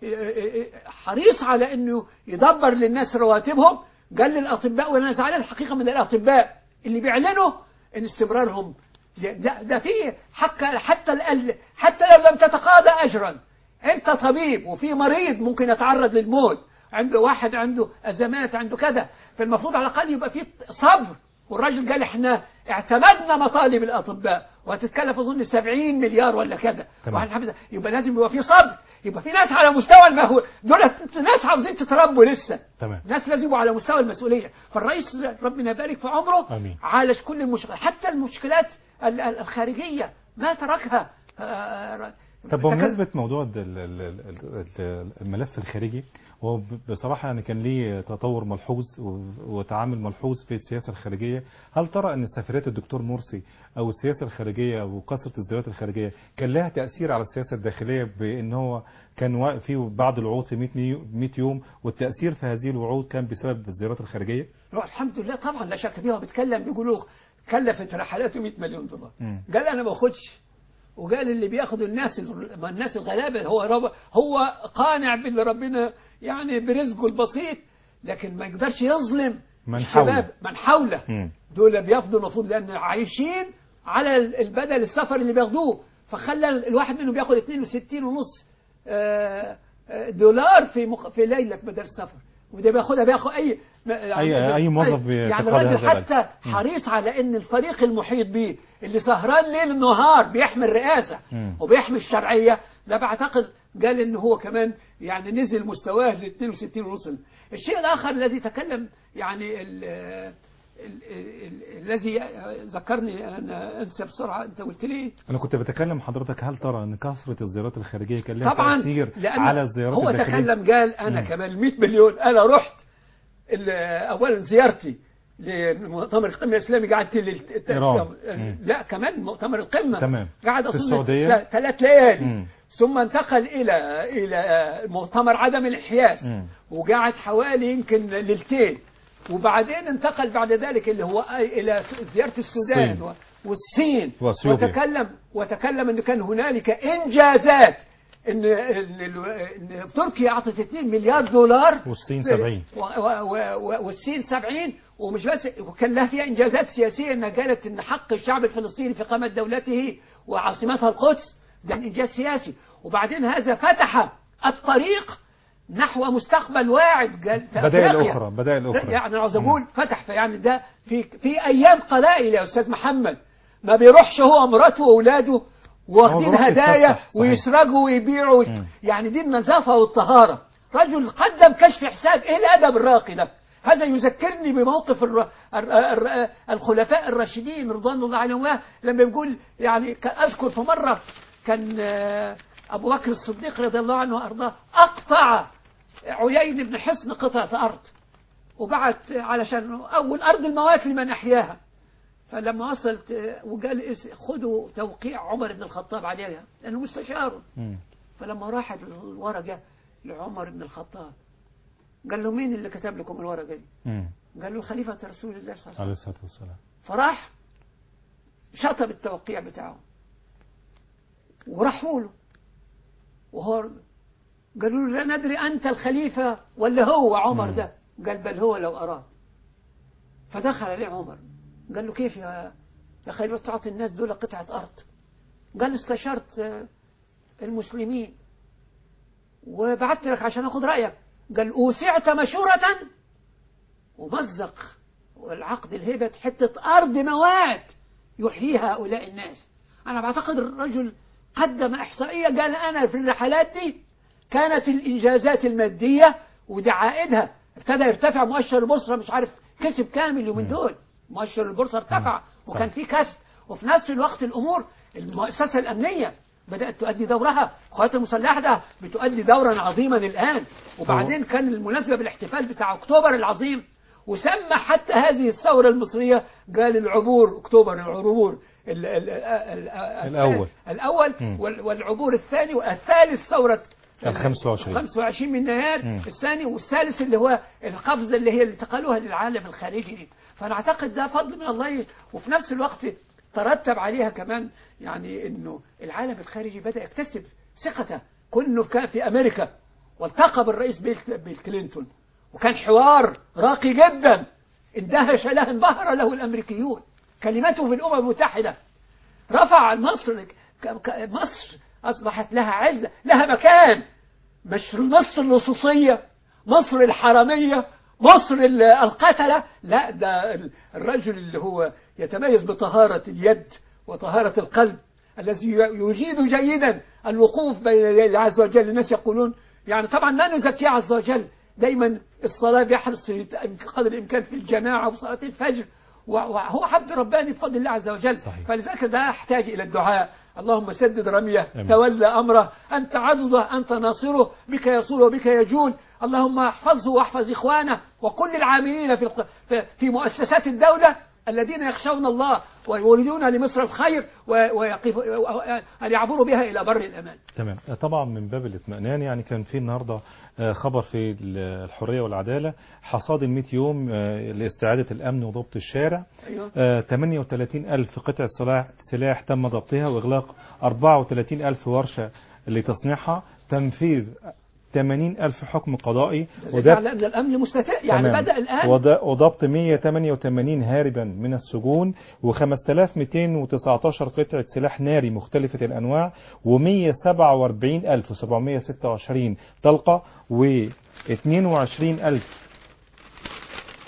حريص على أنه يدبر للناس رواتبهم. قال للأطباء، وأنا زعلان الحقيقة من الأطباء اللي بيعلنوا أن استمرارهم ده, ده فيه حتى حتى ال- حتى لو لم تتقاضى أجرا، أنت طبيب وفي مريض ممكن يتعرض للموت، عنده واحد عنده أزمات عنده كذا، فالمفروض على الأقل يبقى فيه صبر. والراجل قال احنا اعتمدنا مطالب الأطباء وهتتكلف أظن سبعين مليار ولا كذا، تمام. وإحنا حافظ- يبقى لازم يبقى فيه صبر، يبقى في ناس على مستوى المهول، دول ناس عاوزين تتربوا لسه، تمام. ناس لازم يبقوا على مستوى المسؤولية. فالرئيس ربنا يبارك في عمره آمين. عالج كل المشكلات، حتى المشكلات ال- ال- الخارجية ما تركها. آه، طب تكلم- بمناسبة موضوع ال- ال- ال- ال- الملف الخارجي، هو ب- بصراحة يعني كان ليه تطور ملحوظ و- وتعامل ملحوظ في السياسة الخارجية. هل ترى أن سفرية الدكتور مرسي أو السياسة الخارجية أو كثرة الزيارات الخارجية كان لها تأثير على السياسة الداخلية، بأن هو كان وا- في بعض الوعود في مئة يوم، والتأثير في هذه الوعود كان بسبب الزيارات الخارجية؟ لا، الحمد لله طبعا لا شك فيها. بيتكلم بيقولوا كلفت رحلاته مئة مليون دولار، مم. قال انا ما باخدش، وقال اللي بياخدوا الناس ما الناس الغلابه هو رب هو قانع باللي ربنا يعني برزقه البسيط، لكن ما يقدرش يظلم من الشباب حوله. من حوله. مم. دول بياخدوا المفروض لان عايشين على البدل السفر اللي بياخدوه، فخلى الواحد منهم بياخد اثنين وستين ونص دولار في مخ... في ليله بدل السفر، وده بياخدها بياخد اي أي أي موظف يعني الراجل حتى حريص على ان الفريق المحيط به اللي سهران ليل نهار بيحمي الرئاسة وبيحمي الشرعية، لا بعتقد قال ان هو كمان يعني نزل مستواه ل اثنين وستين ونص. الشيء الآخر الذي تكلم يعني الذي ذكرني أنا أنسى بسرعة، أنت قلت لي أنا كنت بتكلم حضرتك، هل ترى أن كثرة الزيارات الخارجية كان لها تأثير على الزيارات هو الداخلية؟ هو تكلم قال أنا م. كمان مئة مليون. أنا رحت أولا زيارتي لمؤتمر القمة الإسلامي قعدت لي لا كمان مؤتمر القمة تمام. قعد في السعودية ثلاث ليالي م. ثم انتقل إلى إلى مؤتمر عدم الانحياز م. وقعد حوالي يمكن ليلتين، وبعدين انتقل بعد ذلك اللي هو إلى زيارة السودان الصين. والصين وأثيوبيا. وتكلم وتكلم أن كان هنالك إنجازات، إن, إن تركيا أعطت اثنين مليار دولار والصين سبعين والصين سبعين ومش بس، وكان لها فيها إنجازات سياسية أنها قالت أن حق الشعب الفلسطيني في إقامة دولته وعاصمتها القدس ده إنجاز سياسي. وبعدين هذا فتح الطريق نحو مستقبل واعد. قال بدائل أخرى بدائل أخرى يعني عاوز أقول فتح في يعني ده في في أيام قلائل يا أستاذ محمد ما بيروحش هو ومراته وأولاده واخدين هدايا ويسرقوا ويبيعوا م. يعني دي النظافة والطهارة. رجل قدم كشف حساب. إيه الأدب الراقي ده؟ هذا يذكرني بموقف الر... الخلفاء الراشدين رضوان الله عليهم لما يقول يعني أذكر في مرة كان أبو بكر الصديق رضي الله عنه وأرضاه أقطع عيين بن حصن قطعة أرض وبعت علشان أول أرض الموات لمن أحياها، فلما وصلت وقال خذوا توقيع عمر بن الخطاب عليها لأنه مستشاره. فلما راحت الورقة لعمر بن الخطاب قال له مين اللي كتب لكم الورقة دي؟ قال له خليفة رسول الله صلى الله عليه الصلاة والسلام. فراح شطب التوقيع بتاعه وراحوا له وهو قالوا له لا ندري أنت الخليفة ولا هو عمر ده؟ قال بل هو لو أراد. فدخل عليه عمر قال له كيف يا يا خليفة تعطي الناس دول قطعة أرض؟ قال استشرت المسلمين وبعت لك عشان أخذ رأيك. قال أوسعت مشورة ومزق والعقد الهبة حتة أرض موات يحييها هؤلاء الناس. أنا بعتقد الرجل قدم إحصائية قال أنا في الرحلات دي كانت الإنجازات المادية ودعائدها ابتدى يرتفع مؤشر البورصة مش عارف كسب كامل يومين دول مؤشر البورصة ارتفع وكان في كسب، وفي نفس الوقت الأمور المؤسسة الأمنية بدأت تؤدي دورها، القوات المسلحة ده بتؤدي دورا عظيما الآن. وبعدين كان المناسبة بالاحتفال بتاع أكتوبر العظيم وسمى حتى هذه الثورة المصرية قال العبور أكتوبر العبور ال ال ال الأول الأول والعبور الثاني والثالث ثورة الخمس وعشرين خمس وعشرين من يناير الثاني، والثالث اللي هو القفزة اللي هي اللي انتقلوها للعالم الخارجي دي. فأنا أعتقد ده فضل من الله، وفي نفس الوقت ترتب عليها كمان يعني إنه العالم الخارجي بدأ يكتسب ثقته. كله كان في أمريكا والتقى بالرئيس بيل كلينتون وكان حوار راقي جدا اندهش له انبهر له الأمريكيون. كلمته في الأمم المتحدة رفع مصر مصر أصبحت لها عزة لها مكان، مش مصر اللصوصية مصر الحرامية مصر القتلة، لا ده الرجل اللي هو يتميز بطهارة اليد وطهارة القلب الذي يجيد جيدا الوقوف بين يدي الله عز وجل. الناس يقولون يعني طبعا لا نزكي عز وجل، دايما الصلاة بيحرص قدر الإمكان في الجماعة وصلاة الفجر وهو عبد رباني بفضل الله عز وجل. صحيح. فلذلك ده يحتاج إلى الدعاء اللهم سدد رميه أمين. تولى أمره أنت عضده أنت ناصره بك يصول وبك يجول. اللهم احفظه واحفظ إخوانه وكل العاملين في في مؤسسات الدولة الذين يخشون الله ويريدون لمصر الخير ويقف أن يعبروا بها إلى بر الأمان. تمام. طبعا من باب الاطمئنان يعني كان في النهاردة خبر في الحرية والعدالة حصاد المئة يوم لاستعادة الأمن وضبط الشارع. أيوة. ثمانية وثلاثين ألف قطعة سلاح, سلاح تم ضبطها وإغلاق أربعة وثلاثين ألف ورشة لتصنيعها، تنفيذ ثمانين ألف حكم قضائي وده الأمن مستتر يعني تمام. بدأ الآن وضبط مئة وثمانية وثمانين هاربا من السجون وخمسة آلاف ومئتين وتسعة عشر قطعة سلاح ناري مختلفة الأنواع ومئة وسبعة وأربعين ألف وسبعمئة وستة وعشرين طلقة واثنين وعشرين ألف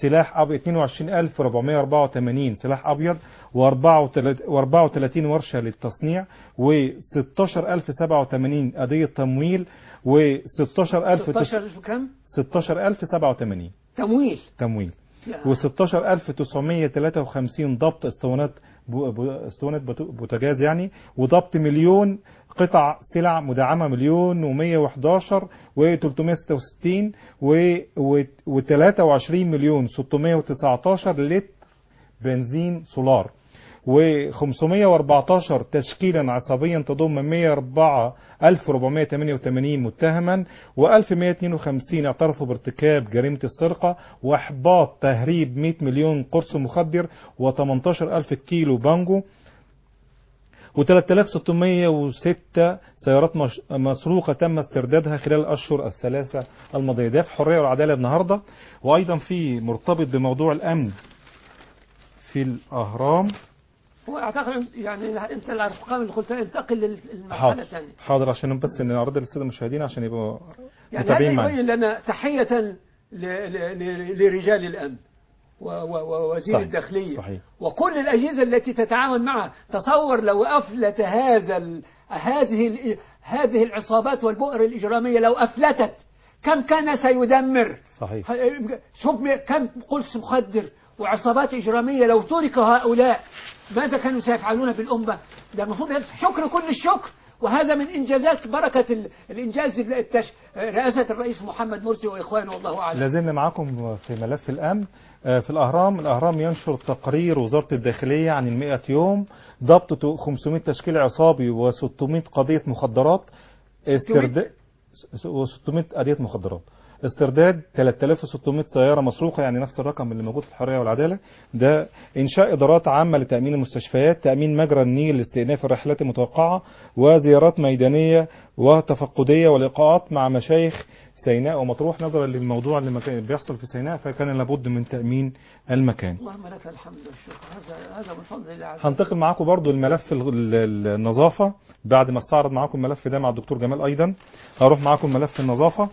سلاح أبيض اثنين وعشرين ألف وأربعمائة وأربعة وثمانين سلاح أبيض وأربعة وثلاثين ورشة للتصنيع وستاشر ألف وسبعة وثمانين قضية تمويل وستاشر ألف ستاشر كم؟ ستاشر ألف وسبعة وثمانين تمويل تمويل وستاشر ألف وتسعمائة وثلاثة وخمسين ضبط اسطوانات اسطوانات بوتاجاز يعني، وضبط مليون قطع سلع مدعمة مليون ومية وحداشر وتلتمائة وستة وستين وثلاثة وعشرين مليون ستمائة وتسعتاشر لتر بنزين سولار وخمسمائة وأربعتاشر تشكيلا عصابيا تضم مائة وأربعة ألف وأربعمائة وثمانية وثمانين متهما وألف ومائة واثنين وخمسين اعترفوا بارتكاب جريمة السرقة واحباط تهريب مائة مليون قرص مخدر و18 ألف كيلو بانجو وثلاثة آلاف وستمائة وستة سيارات مسروقة تم استردادها خلال الأشهر الثلاثة الماضية. ده في حرية والعدالة النهاردة. وأيضا في مرتبط بموضوع الأمن في الأهرام. هو اعتقد يعني انت الارقام اللي قلتها انتقل للمرحله الثانيه. حاضر عشان بس نعرض للساده المشاهدين عشان يبقوا يعني متابعين معانا. يعني يبين لنا تحيه لرجال الامن ووزير الداخليه صحيح. وكل الاجهزه التي تتعاون معها. تصور لو افلت هذا ال... هذه ال... هذه العصابات والبؤر الاجراميه لو افلتت كم كان سيدمر. صحيح. شوف كم قرص مخدر وعصابات إجرامية لو ترك هؤلاء ماذا كانوا سيفعلون بالأمة. ده المفروض شكر كل الشكر. وهذا من إنجازات بركة الإنجاز التش... رئاسة الرئيس محمد مرسي وإخوانه والله أعلم. لازلنا معكم في ملف الأمن. في الأهرام. الأهرام ينشر تقرير وزارة الداخلية عن المئة يوم ضبط خمسمائة تشكيل عصابي وستمائة قضية مخدرات استرداد وستمائة قضية مخدرات استرداد ثلاثة آلاف وستمائة سيارة مسروقة يعني نفس الرقم اللي موجود في الحرية والعدالة. ده إنشاء إدارات عامة لتأمين المستشفيات، تأمين مجرى النيل لاستئناف الرحلات المتوقعة، وزيارات ميدانية وتفقدية ولقاءات مع مشايخ سيناء ومطروح. نظرا للموضوع اللي بيحصل في سيناء فكان لابد من تأمين المكان. اللهم لك الحمد والشكر. هذا هذا من فضل الله. هنتقل معاكم برضو الملف النظافة بعد ما استعرض معاكم الملف ده مع الدكتور جمال. أيضا هروح معاكم ملف النظافة.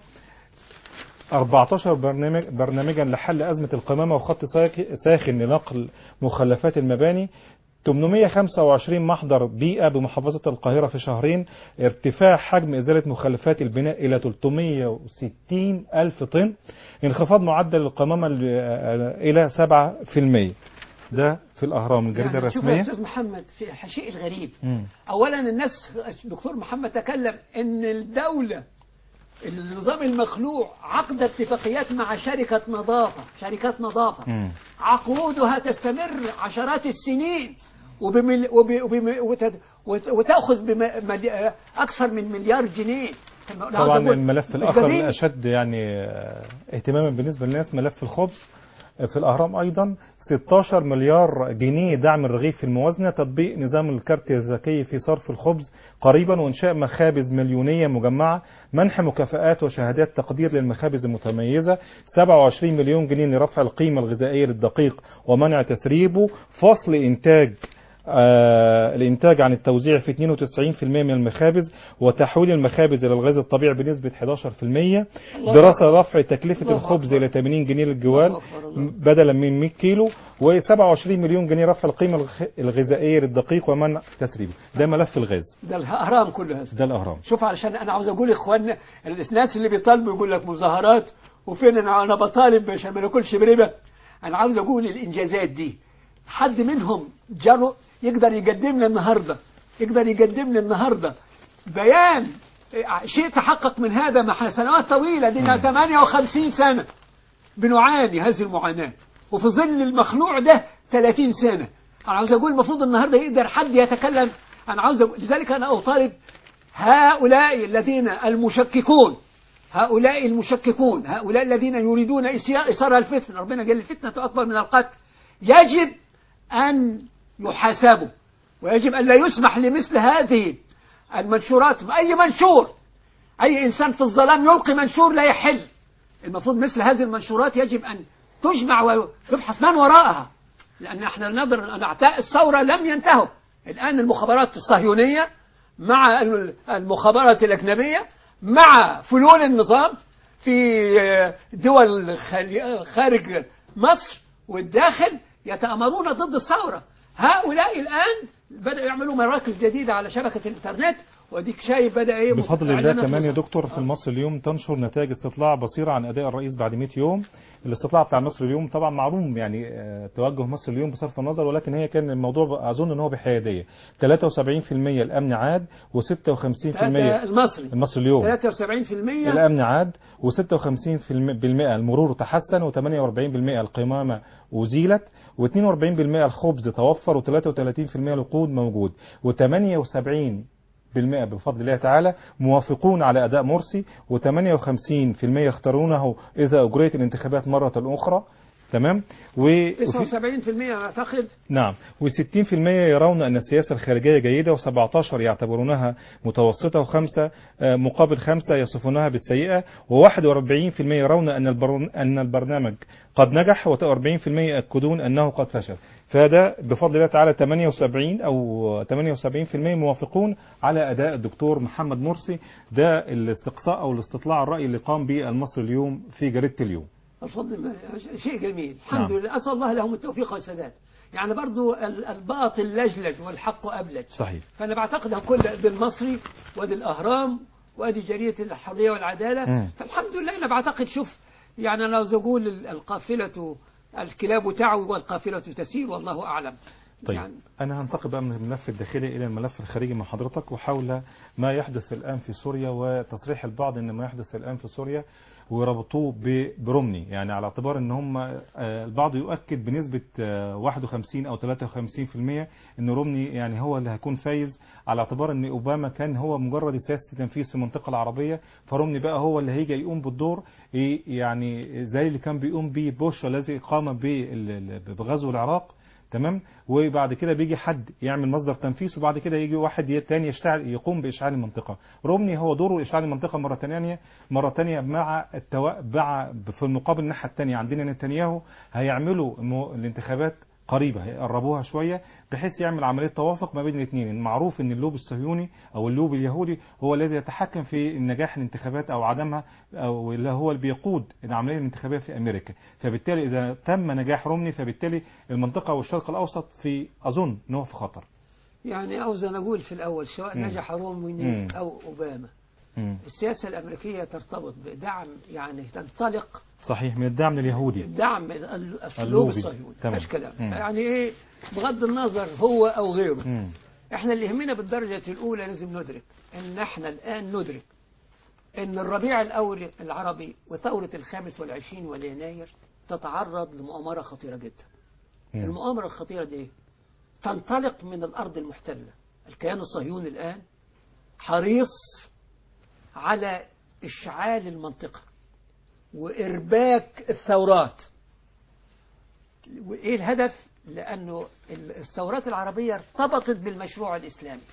أربعة عشر برنامج برنامجا لحل أزمة القمامة وخط ساخن لنقل مخلفات المباني. ثمانمائة وخمسة وعشرين محضر بيئة بمحافظة القاهرة في شهرين. ارتفاع حجم إزالة مخلفات البناء إلى ثلاثمائة وستين ألف طن. انخفاض معدل القمامة إلى سبعة بالمئة. ده في الأهرام الجريدة يعني الرسمية. شوف يا أستاذ محمد في الشيء الغريب. م. أولا الناس الدكتور محمد تكلم إن الدولة النظام المخلوع عقد اتفاقيات مع شركة نظافة شركات نظافة م. عقودها تستمر عشرات السنين وبمل وب وبم وت وتأخذ بملي أكثر من مليار جنيه. طبعا الملف الآخر الأشد يعني اهتماما بالنسبة للناس ملف الخبز. في الأهرام أيضا ستة عشر مليار جنيه دعم الرغيف في الموازنة. تطبيق نظام الكارت الذكي في صرف الخبز قريبا وإنشاء مخابز مليونية مجمعة. منح مكافآت وشهادات تقدير للمخابز المتميزة. سبعة وعشرين مليون جنيه لرفع القيمة الغذائية للدقيق ومنع تسريبه. فصل إنتاج آه الإنتاج عن التوزيع في اثنين وتسعين بالمئة من المخابز وتحويل المخابز إلى الغاز الطبيعي بنسبة أحد عشر بالمئة. دراسة رفع تكلفة الخبز إلى ثمانين جنيه للجوال بدلا من مئة كيلو. وسبعة وعشرين مليون جنيه رفع القيمة الغذائية للدقيق ومنع تسريبه. ده ملف الغاز. ده الأهرام كله هذا. ده الأهرام. شوف علشان أنا عاوز أقول إخواننا الناس اللي بيطالبوا يقول لك مظاهرات وفين أنا أنا بطالب عشان ما ناكلش بربا. أنا عاوز أقول الإنجازات دي حد منهم جرؤ يقدر يقدم لنا النهاردة يقدر يقدم لنا النهاردة بيان شيء تحقق من هذا مع سنوات طويلة. دينا ثمانية وخمسين سنة بنعاني هذه المعاناة وفي ظل المخلوع ده ثلاثين سنة. أنا عاوز أقول المفروض النهاردة يقدر حد يتكلم. أنا عاوز أقول لذلك أنا أطالب هؤلاء الذين المشككون هؤلاء المشككون هؤلاء الذين يريدون إثارة الفتنة. ربنا قال الفتنة أكبر من القتل. يجب أن يحاسبوا ويجب أن لا يسمح لمثل هذه المنشورات. أي منشور أي إنسان في الظلام يلقي منشور لا يحل. المفروض مثل هذه المنشورات يجب أن تجمع ويبحث من وراءها. لأن احنا نظر أن أعداء الثورة لم ينتهوا. الآن المخابرات الصهيونية مع المخابرات الأجنبية مع فلول النظام في دول خارج مصر والداخل يتآمرون ضد الثورة. هؤلاء الآن بدأوا يعملوا مراكز جديدة على شبكة الإنترنت، وديك شايف بدأ ايه بفضل الله كمان يا دكتور في المصري اليوم تنشر نتائج استطلاع بصيرة عن أداء الرئيس بعد مئة يوم. الاستطلاع بتاع مصر اليوم طبعا معلوم يعني توجه مصر اليوم بصرف النظر، ولكن هي كان الموضوع أظن ان هو بحيادية. ثلاثة وسبعين بالمئة الأمن عاد، وستة وخمسين بالمئة المصري المصري اليوم ثلاثة وسبعين بالمئة الأمن عاد، وستة وخمسين بالمئة المرور تحسن، وثمانية وأربعين بالمئة القمامة أزيلت، واثنين وأربعين بالمئة الخبز توفر، وثلاثة وثلاثين بالمئة الوقود موجود، وثمانية وسبعين بالمئة بفضل الله تعالى موافقون على أداء مرسي، وثمانية وخمسين بالمئة يختارونه إذا أجريت الانتخابات مرة أخرى. تمام. و تسعة وسبعين بالمئة أعتقد. نعم. و60 بالمئة يرون أن السياسة الخارجية جيدة، و17 يعتبرونها متوسطة، وخمسة مقابل خمسة يصفونها بالسيئة، و41 بالمئة يرون أن أن البرنامج قد نجح، و40 بالمئة يأكدون أنه قد فشل. فهذا بفضل الله تعالى ثمانية وسبعين أو ثمانية وسبعين بالمئة موافقون على أداء الدكتور محمد مرسي. ده الاستقصاء أو الاستطلاع الرأي اللي قام به المصري اليوم في جريدة اليوم. الفضل شيء جميل الحمد لله. أسأل الله لهم التوفيق والسداد. يعني برضو الباطل لجلج والحق أبلج. صحيح. فأنا بعتقد كل دي المصري ودي الأهرام وادي جريدة الحرية والعدالة. م. فالحمد لله أنا بعتقد شوف يعني أنا لو أقول القافلة الكلاب تعوي والقافلة تسير والله أعلم. طيب يعني أنا هنتقل بقى من الملف الداخلي إلى الملف الخارجي مع حضرتك، وحول ما يحدث الآن في سوريا، وتصريح البعض أن ما يحدث الآن في سوريا وربطوه برمني، يعني على اعتبار ان هم البعض يؤكد بنسبة واحد وخمسين او ثلاثة وخمسين بالمئة ان رمني يعني هو اللي هيكون فايز، على اعتبار ان اوباما كان هو مجرد سياسة تنفيذ في المنطقة العربية، فرمني بقى هو اللي هيجي يقوم بالدور يعني زي اللي كان بيقوم به بوش الذي قام بغزو العراق. تمام. وبعد كده بيجي حد يعمل مصدر تنفيذ، وبعد كده يجي واحد تاني يشتغل يقوم بإشعال المنطقة. رومني هو دوره إشعال المنطقة مرة ثانية مرة ثانية مع التو... مع في المقابل الناحية الثانية عندنا نتنياهو هيعملوا الانتخابات قريبة، هيقربوها شوية بحيث يعمل عملية توافق ما بين الاثنين. المعروف ان اللوب الصهيوني او اللوب اليهودي هو الذي يتحكم في النجاح الانتخابات او عدمها، او اللي هو اللي بيقود العملية الانتخابية في امريكا. فبالتالي اذا تم نجاح رومني فبالتالي المنطقة والشرق الاوسط في اظن انه في خطر. يعني عاوز انا اقول في الاول سواء مم. نجح رومني مم. او اوباما، مم. السياسة الامريكية ترتبط بدعم، يعني تنطلق صحيح من الدعم اليهودي، الدعم الاسلوب الصهيوني مفيش كلام. مم. يعني ايه بغض النظر هو او غيره. مم. احنا اللي يهمنا بالدرجة الاولى لازم ندرك ان احنا الان ندرك ان الربيع الاول العربي وثورة الخامس والعشرين واليناير تتعرض لمؤامرة خطيرة جدا. مم. المؤامرة الخطيرة دي تنطلق من الارض المحتلة. الكيان الصهيوني الان حريص على اشعال المنطقة وإرباك الثورات. وإيه الهدف؟ لأنه الثورات العربية ارتبطت بالمشروع الإسلامي،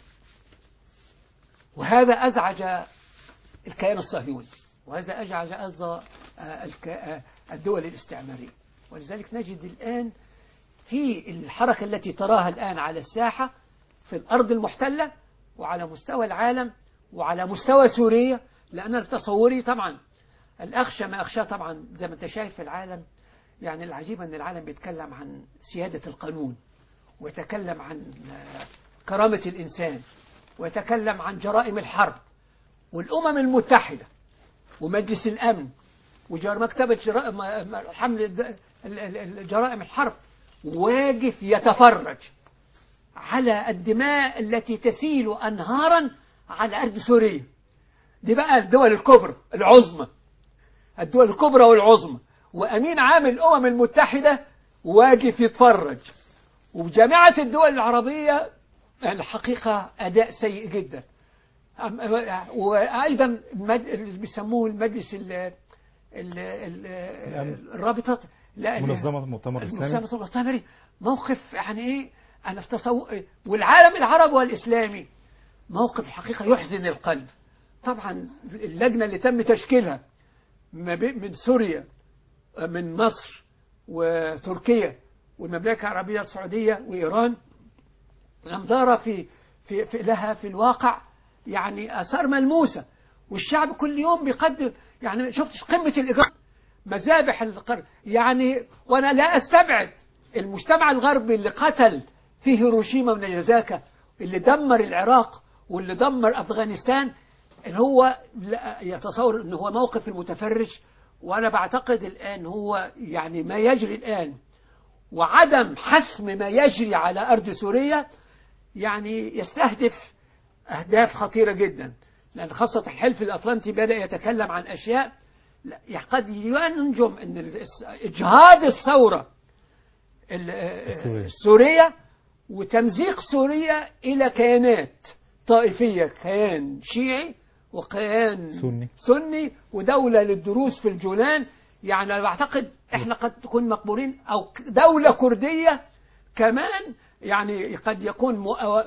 وهذا أزعج الكيان الصهيوني، وهذا أزعج أيضا الدول الاستعمارية. ولذلك نجد الآن في الحركة التي تراها الآن على الساحة في الأرض المحتلة وعلى مستوى العالم وعلى مستوى سوريا. لأن تصوري طبعا الأخشى ما أخشاه طبعا زي ما أنت شايف في العالم، يعني العجيب أن العالم بيتكلم عن سيادة القانون، ويتكلم عن كرامة الإنسان، ويتكلم عن جرائم الحرب، والأمم المتحدة ومجلس الأمن ومكتبة جرائم حمل جرائم الحرب واقف يتفرج على الدماء التي تسيل أنهارا على أرض سوريا. دي بقى الدول الكبرى العظمى، الدول الكبرى والعظمى، وأمين عام الأمم المتحدة واقف يتفرج، وجامعة الدول العربية الحقيقة أداء سيء جدا. وأيضا اللي بيسموه المجلس ال الرابطة منظمة المؤتمر الإسلامي، منظمة المؤتمر موقف يعني إيه أنا في تصور، والعالم العربي والإسلامي موقف الحقيقة يحزن القلب. طبعا اللجنة اللي تم تشكيلها من سوريا من مصر وتركيا والمملكة العربية السعودية وإيران لم ترى في, في, في لها في الواقع يعني آثار ملموسة، والشعب كل يوم بيقدم. يعني شفتش قمة الإجرام مذابح القرن يعني. وأنا لا أستبعد المجتمع الغربي اللي قتل في هيروشيما وناجازاكا، اللي دمر العراق واللي دمر أفغانستان، اللي هو يتصور أنه هو موقف المتفرج. وأنا بعتقد الآن هو يعني ما يجري الآن وعدم حسم ما يجري على أرض سوريا يعني يستهدف أهداف خطيرة جدا، لأن خاصة الحلف الأطلنطي بدأ يتكلم عن أشياء قد ينجم أن إجهاض الثورة السورية وتمزيق سوريا إلى كيانات طائفية، كيان شيعي وكيان سني, سني ودولة للدروز في الجولان. يعني أنا بعتقد إحنا قد تكون مقبولين، أو دولة كردية كمان يعني قد يكون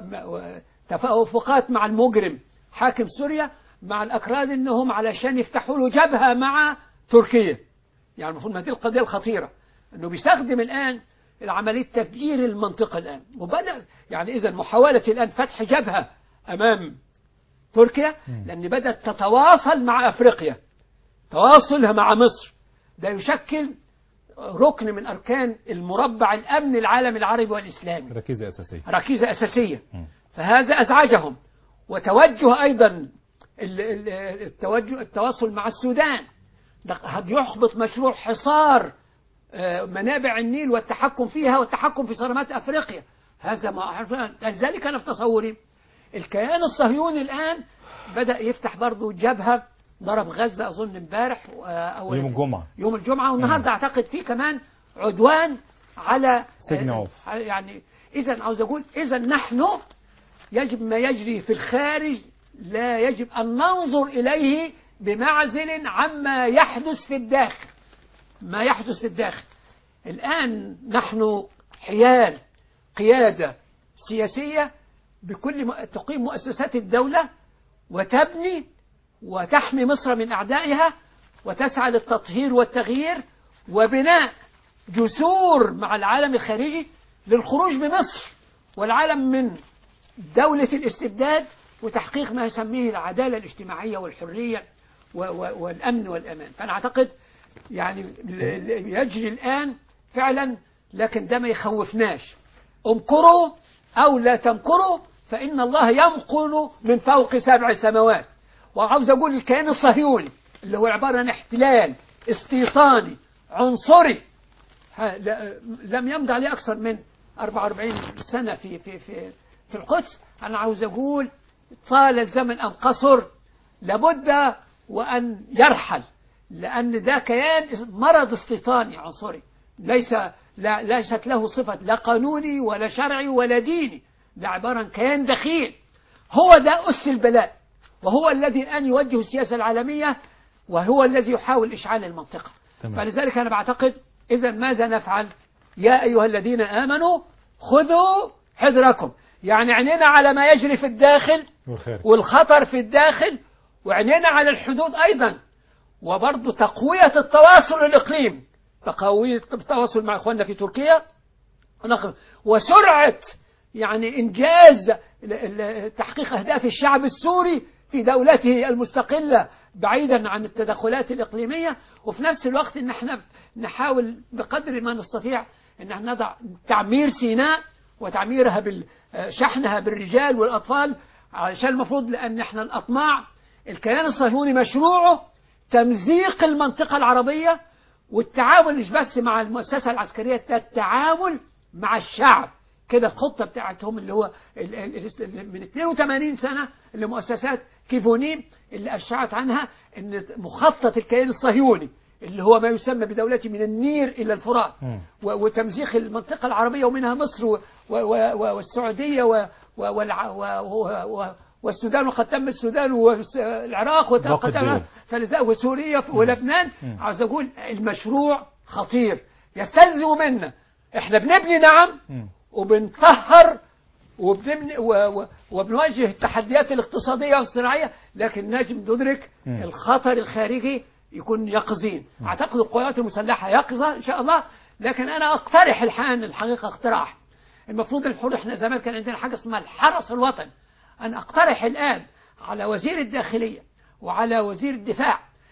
توافقات مع المجرم حاكم سوريا مع الأكراد إنهم علشان يفتحوا له جبهة مع تركيا. يعني المفروض هذه القضية الخطيرة إنه بيستخدم الآن العملية تفجير المنطقة الآن، وبدأ يعني إذا محاولة الآن فتح جبهة أمام تركيا، لأن بدأت تتواصل مع أفريقيا، تواصلها مع مصر ده يشكل ركن من أركان المربع الأمن العالمي العربي والإسلامي، ركيزة أساسية ركيزة أساسية. فهذا أزعجهم. وتوجه أيضا التوجه التواصل مع السودان، يحبط مشروع حصار منابع النيل والتحكم فيها والتحكم في صرامات أفريقيا. هذا ما لذلك أنا في تصوري الكيان الصهيوني الآن بدأ يفتح برضه جبهة، ضرب غزة أظن امبارح أو يوم الجمعة يوم الجمعة والنهاردة أعتقد فيه كمان عدوان على سجن عوف. يعني إذا عاوز أقول إذا نحن يجب ما يجري في الخارج لا يجب أن ننظر إليه بمعزل عما يحدث في الداخل. ما يحدث في الداخل الآن نحن حيال قيادة سياسية بكل تقيم مؤسسات الدولة وتبني وتحمي مصر من أعدائها وتسعى للتطهير والتغيير وبناء جسور مع العالم الخارجي للخروج بمصر والعالم من دولة الاستبداد وتحقيق ما يسميه العدالة الاجتماعية والحرية والأمن والأمان. فأنا أعتقد يعني يجري الآن فعلا، لكن ده ما يخوفناش. امكروا أو لا تمكروا فإن الله يمكر من فوق سبع سماوات. وعاوز أقول الكيان الصهيوني اللي هو عبارة عن احتلال استيطاني عنصري لم يمضي عليه أكثر من أربعة وأربعين سنة في في في في القدس. أنا عاوز أقول طال الزمن أم قصر لابد وأن يرحل، لأن ده كيان مرض استيطاني عنصري ليس لا ليست له صفة لا قانوني ولا شرعي ولا ديني، ده عبارة عن كيان دخيل. هو ده أس البلاء، وهو الذي الآن يوجه السياسة العالمية، وهو الذي يحاول إشعال المنطقة. تمام. فلذلك أنا بعتقد إذا ماذا نفعل؟ يا أيها الذين آمنوا خذوا حذركم، يعني عينينا على ما يجري في الداخل والخطر في الداخل، وعينينا على الحدود أيضا، وبرضو تقوية التواصل الإقليمي، تقوية التواصل مع إخواننا في تركيا، وسرعة يعني إنجاز تحقيق أهداف الشعب السوري في دولته المستقلة بعيدا عن التدخلات الإقليمية. وفي نفس الوقت إن احنا نحاول بقدر ما نستطيع إن احنا نضع تعمير سيناء وتعميرها بشحنها بالرجال والأطفال، علشان المفروض لأن احنا الأطماع الكيان الصهيوني مشروعه تمزيق المنطقة العربية، والتعامل مش بس مع المؤسسة العسكرية، التعامل مع الشعب. كده الخطة بتاعتهم اللي هو من اثنين وثمانين سنة اللي مؤسسات كيفونيم اللي أشعت عنها أن مخطط الكيان الصهيوني اللي هو ما يسمى بدولته من النيل إلى الفرات وتمزيق المنطقة العربية ومنها مصر والسعودية والسودان، وقد تم السودان والعراق وقد تم فلذلك وسوريا ولبنان. عاوز أقول المشروع خطير يستلزم منا احنا بنبني نعم وبنطهر وبنبني وبنواجه التحديات الاقتصادية والصناعية، لكن لازم ندرك الخطر الخارجي يكون يقظين. أعتقد القوات المسلحة يقظة إن شاء الله، لكن أنا أقترح الحين الحقيقة اقتراح المفروض الحر. احنا زمان كان عندنا حاجة اسمها الحرس الوطني. أنا أقترح الآن على وزير الداخلية وعلى وزير الدفاع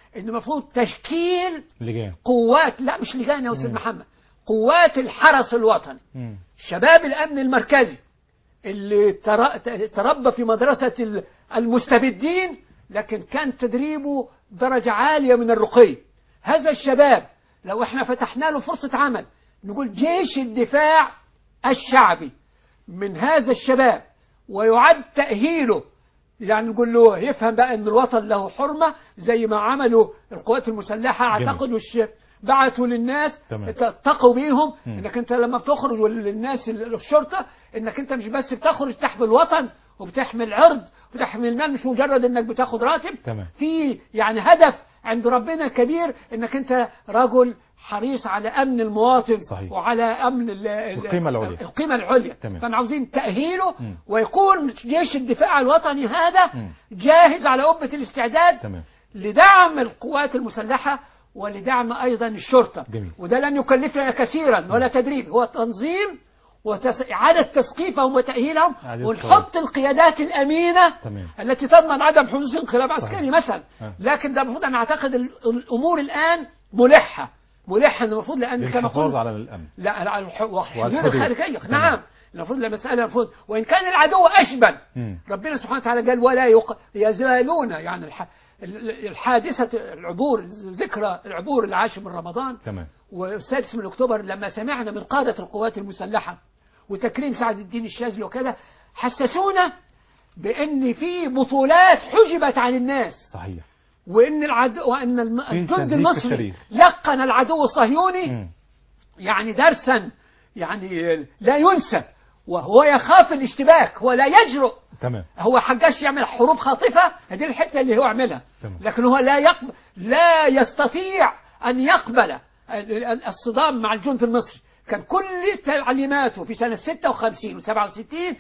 إن المفروض تشكيل لجان قوات، لا مش لجان يا أستاذ محمد، قوات الحرس الوطني، مم. شباب الأمن المركزي اللي تر- تربى في مدرسة المستبدين، لكن كان تدريبه درجة عالية من الرقي. هذا الشباب لو احنا فتحنا له فرصة عمل، نقول جيش الدفاع الشعبي من هذا الشباب، ويعد تأهيله، يعني نقول له يفهم بقى ان الوطن له حرمة زي ما عملوا القوات المسلحة. اعتقد وش بعثوا للناس تمام. اتقوا بيهم مم. انك انت لما بتخرج للناس اللي في الشرطة، انك انت مش بس بتخرج تحمي الوطن وبتحمي العرض وبتحمي المال، مش مجرد انك بتاخد راتب. تمام. في يعني هدف عند ربنا كبير، انك انت رجل حريص على امن المواطن. صحيح. وعلى امن ال- ال- القيمة العليا. القيمة العليا. تمام. فاحنا عاوزين تأهيله، مم. ويكون جيش الدفاع الوطني هذا مم. جاهز على قبة الاستعداد تمام. لدعم القوات المسلحة ولدعم أيضا الشرطة. جميل. وده لن يكلفنا كثيرا ولا تدريب، هو تنظيم وإعادة تثقيفهم وتأهيلهم، إعادة ونحط القيادات الأمينة تمام. التي تضمن عدم حدوث انقلاب صحيح. عسكري مثلا. آه. لكن ده المفروض، أنا أعتقد ال- الأمور الآن ملحة ملحة المفروض، لأن كما للحفاظ قلت على الأمن. لا على الح- والحدود والحدود. الخارجية. تمام. نعم، المفروض المسألة المفروض، وإن كان العدو أشبل، مم. ربنا سبحانه وتعالى قال ولا يق... يزالون، يعني الح... الحادثة العبور، ذكرى العبور العاشر من رمضان تمام. والسادس من أكتوبر، لما سمعنا من قادة القوات المسلحة وتكريم سعد الدين الشاذلي وكذا، حسسونا بأن في بطولات حجبت عن الناس، صحيح. وأن العدو، وأن الم- في الجند تدريب في المصري التاريخ. لقن العدو الصهيوني مم. يعني درسا يعني لا ينسى، وهو يخاف الاشتباك، هو لا يجرؤ. تمام. هو حجاش يعمل حروب خاطفة، هذه الحتة اللي هو عملها، تمام. لكن هو لا يقبل، لا يستطيع أن يقبل ال- ال- الصدام مع الجند المصري. كان كل تعليماته في سنة ستة وخمسين وسبعة وستين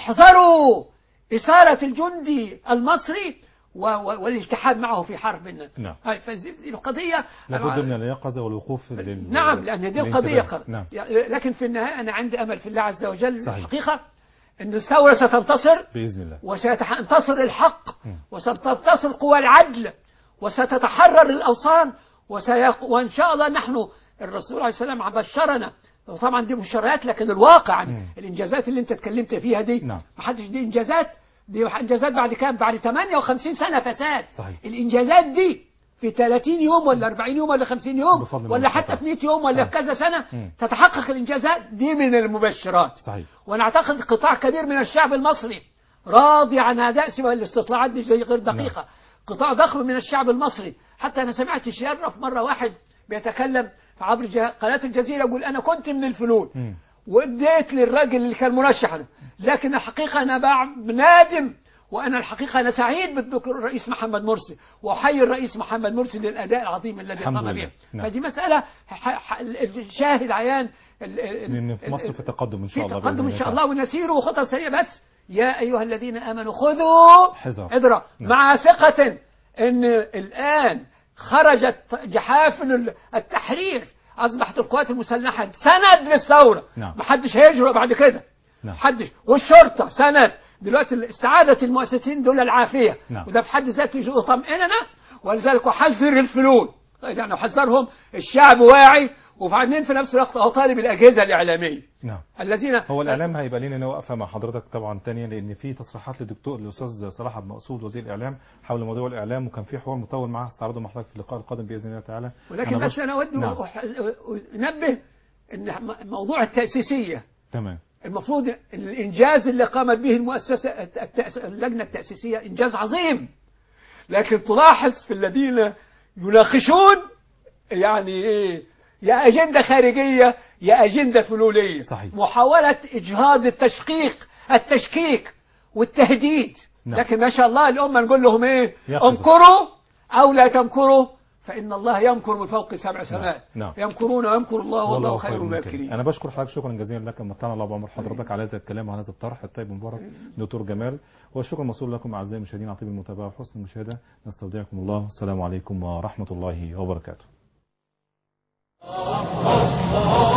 احذروا إثارة الجندي المصري و- و- والالتحاد معه في حرب. نعم. هاي فالز- القضية لابد من اليقظة والوقوف لل... نعم، لأن دي القضية للانتباه. قضية. نعم. لكن في النهاية أنا عندي أمل في الله عز وجل. صحيح. الحقيقة أن الثورة ستنتصر بإذن الله. وستنتصر الحق، م. وستنتصر قوى العدل، وستتحرر الأوطان، وسيق... وإن شاء الله نحن، الرسول عليه السلام بشرنا، وطبعا دي مشارات، لكن الواقع م. الإنجازات اللي أنت اتكلمت فيها دي، نعم. ما حدش، دي إنجازات، دي إنجازات بعد كام؟ بعد ثمانية وخمسين سنة فساد. صحيح. الإنجازات دي في ثلاثين يوم ولا أربعين يوم ولا خمسين يوم بفضل ولا الله حتى تعالى. في مئة يوم ولا صحيح. في كذا سنة م. تتحقق الإنجازات دي من المبشرات. صحيح. وأنا أعتقد قطاع كبير من الشعب المصري راضي عن أداء، سوى الاستطلاعات دي زي غير دقيقة. نعم. قطاع ضخم من الشعب المصري، حتى أنا سمعت الشرف مرة واحد بيتكلم عبر جه- قناة الجزيرة، يقول أنا كنت من الفلول م. واديت للراجل اللي كان مرشح له، لكن الحقيقة أنا بع- نادم، وأنا الحقيقة أنا سعيد بالدكتور الرئيس محمد مرسي، وأحيي الرئيس محمد مرسي للأداء العظيم الذي الحمد قام لله. به. نعم. فدي مسألة ح- ح- شاهد عيان ال- ال- لأن في مصر ال- في تقدم إن في شاء الله. تقدم بإذن إن شاء تعالى. الله، ونسير وخطى سريعة. بس يا أيها الذين آمنوا خذوا حذر. حذرا، نعم. مع ثقة أن الآن خرجت جحافل التحرير، أصبحت القوات المسلحة سند للثورة. نعم. محدش هيجرؤ بعد كده. نعم. محدش، والشرطة سند. دلوقتي سعادة المؤسسين دول العافية. نعم. وده في حد ذاته يطمئننا، ولذلك أحذر الفلول، يعني أحذرهم. الشعب واعي، وبعدين في نفس الوقت أطالب الأجهزة الإعلامية نعم. الذين هو الإعلام هيبقى لنا واقفة مع حضرتك طبعا تانية، لأن في تصريحات للدكتور الأستاذ صلاح عبد المقصود وزير الإعلام حول موضوع الإعلام، وكان في حوار مطول معاه استعرضه مع حضرتك في اللقاء القادم بإذن الله تعالى. ولكن أنا بس بش... أنا أود نعم. أح- أنبه أن موضوع التأسيسية تمام. المفروض الإنجاز اللي قامت به المؤسسة التأس... اللجنة التأسيسية إنجاز عظيم، لكن تلاحظ في الذين يناقشون يعني إيه، يا أجندة خارجية يا أجندة فلولية. صحيح. محاولة إجهاض التشقيق التشكيك والتهديد. نعم. لكن ما شاء الله الأمة نقول لهم إيه، يقظة. انكروا أو لا تنكروا فإن الله يمكر من فوق سبع سماوات. نعم. يمكرون ويمكر الله والله خير الماكرين. أنا بشكر حضرتك شكرا جزيلا لك، متعنا الله بعمر حضرتك على هذا الكلام وعلى هذا الطرح الطيب المبارك دكتور جمال، والشكر موصول لكم أعزائي المشاهدين على طيب المتابعة وحسن المشاهدة. نستودعكم الله، السلام عليكم ورحمة الله وبركاته.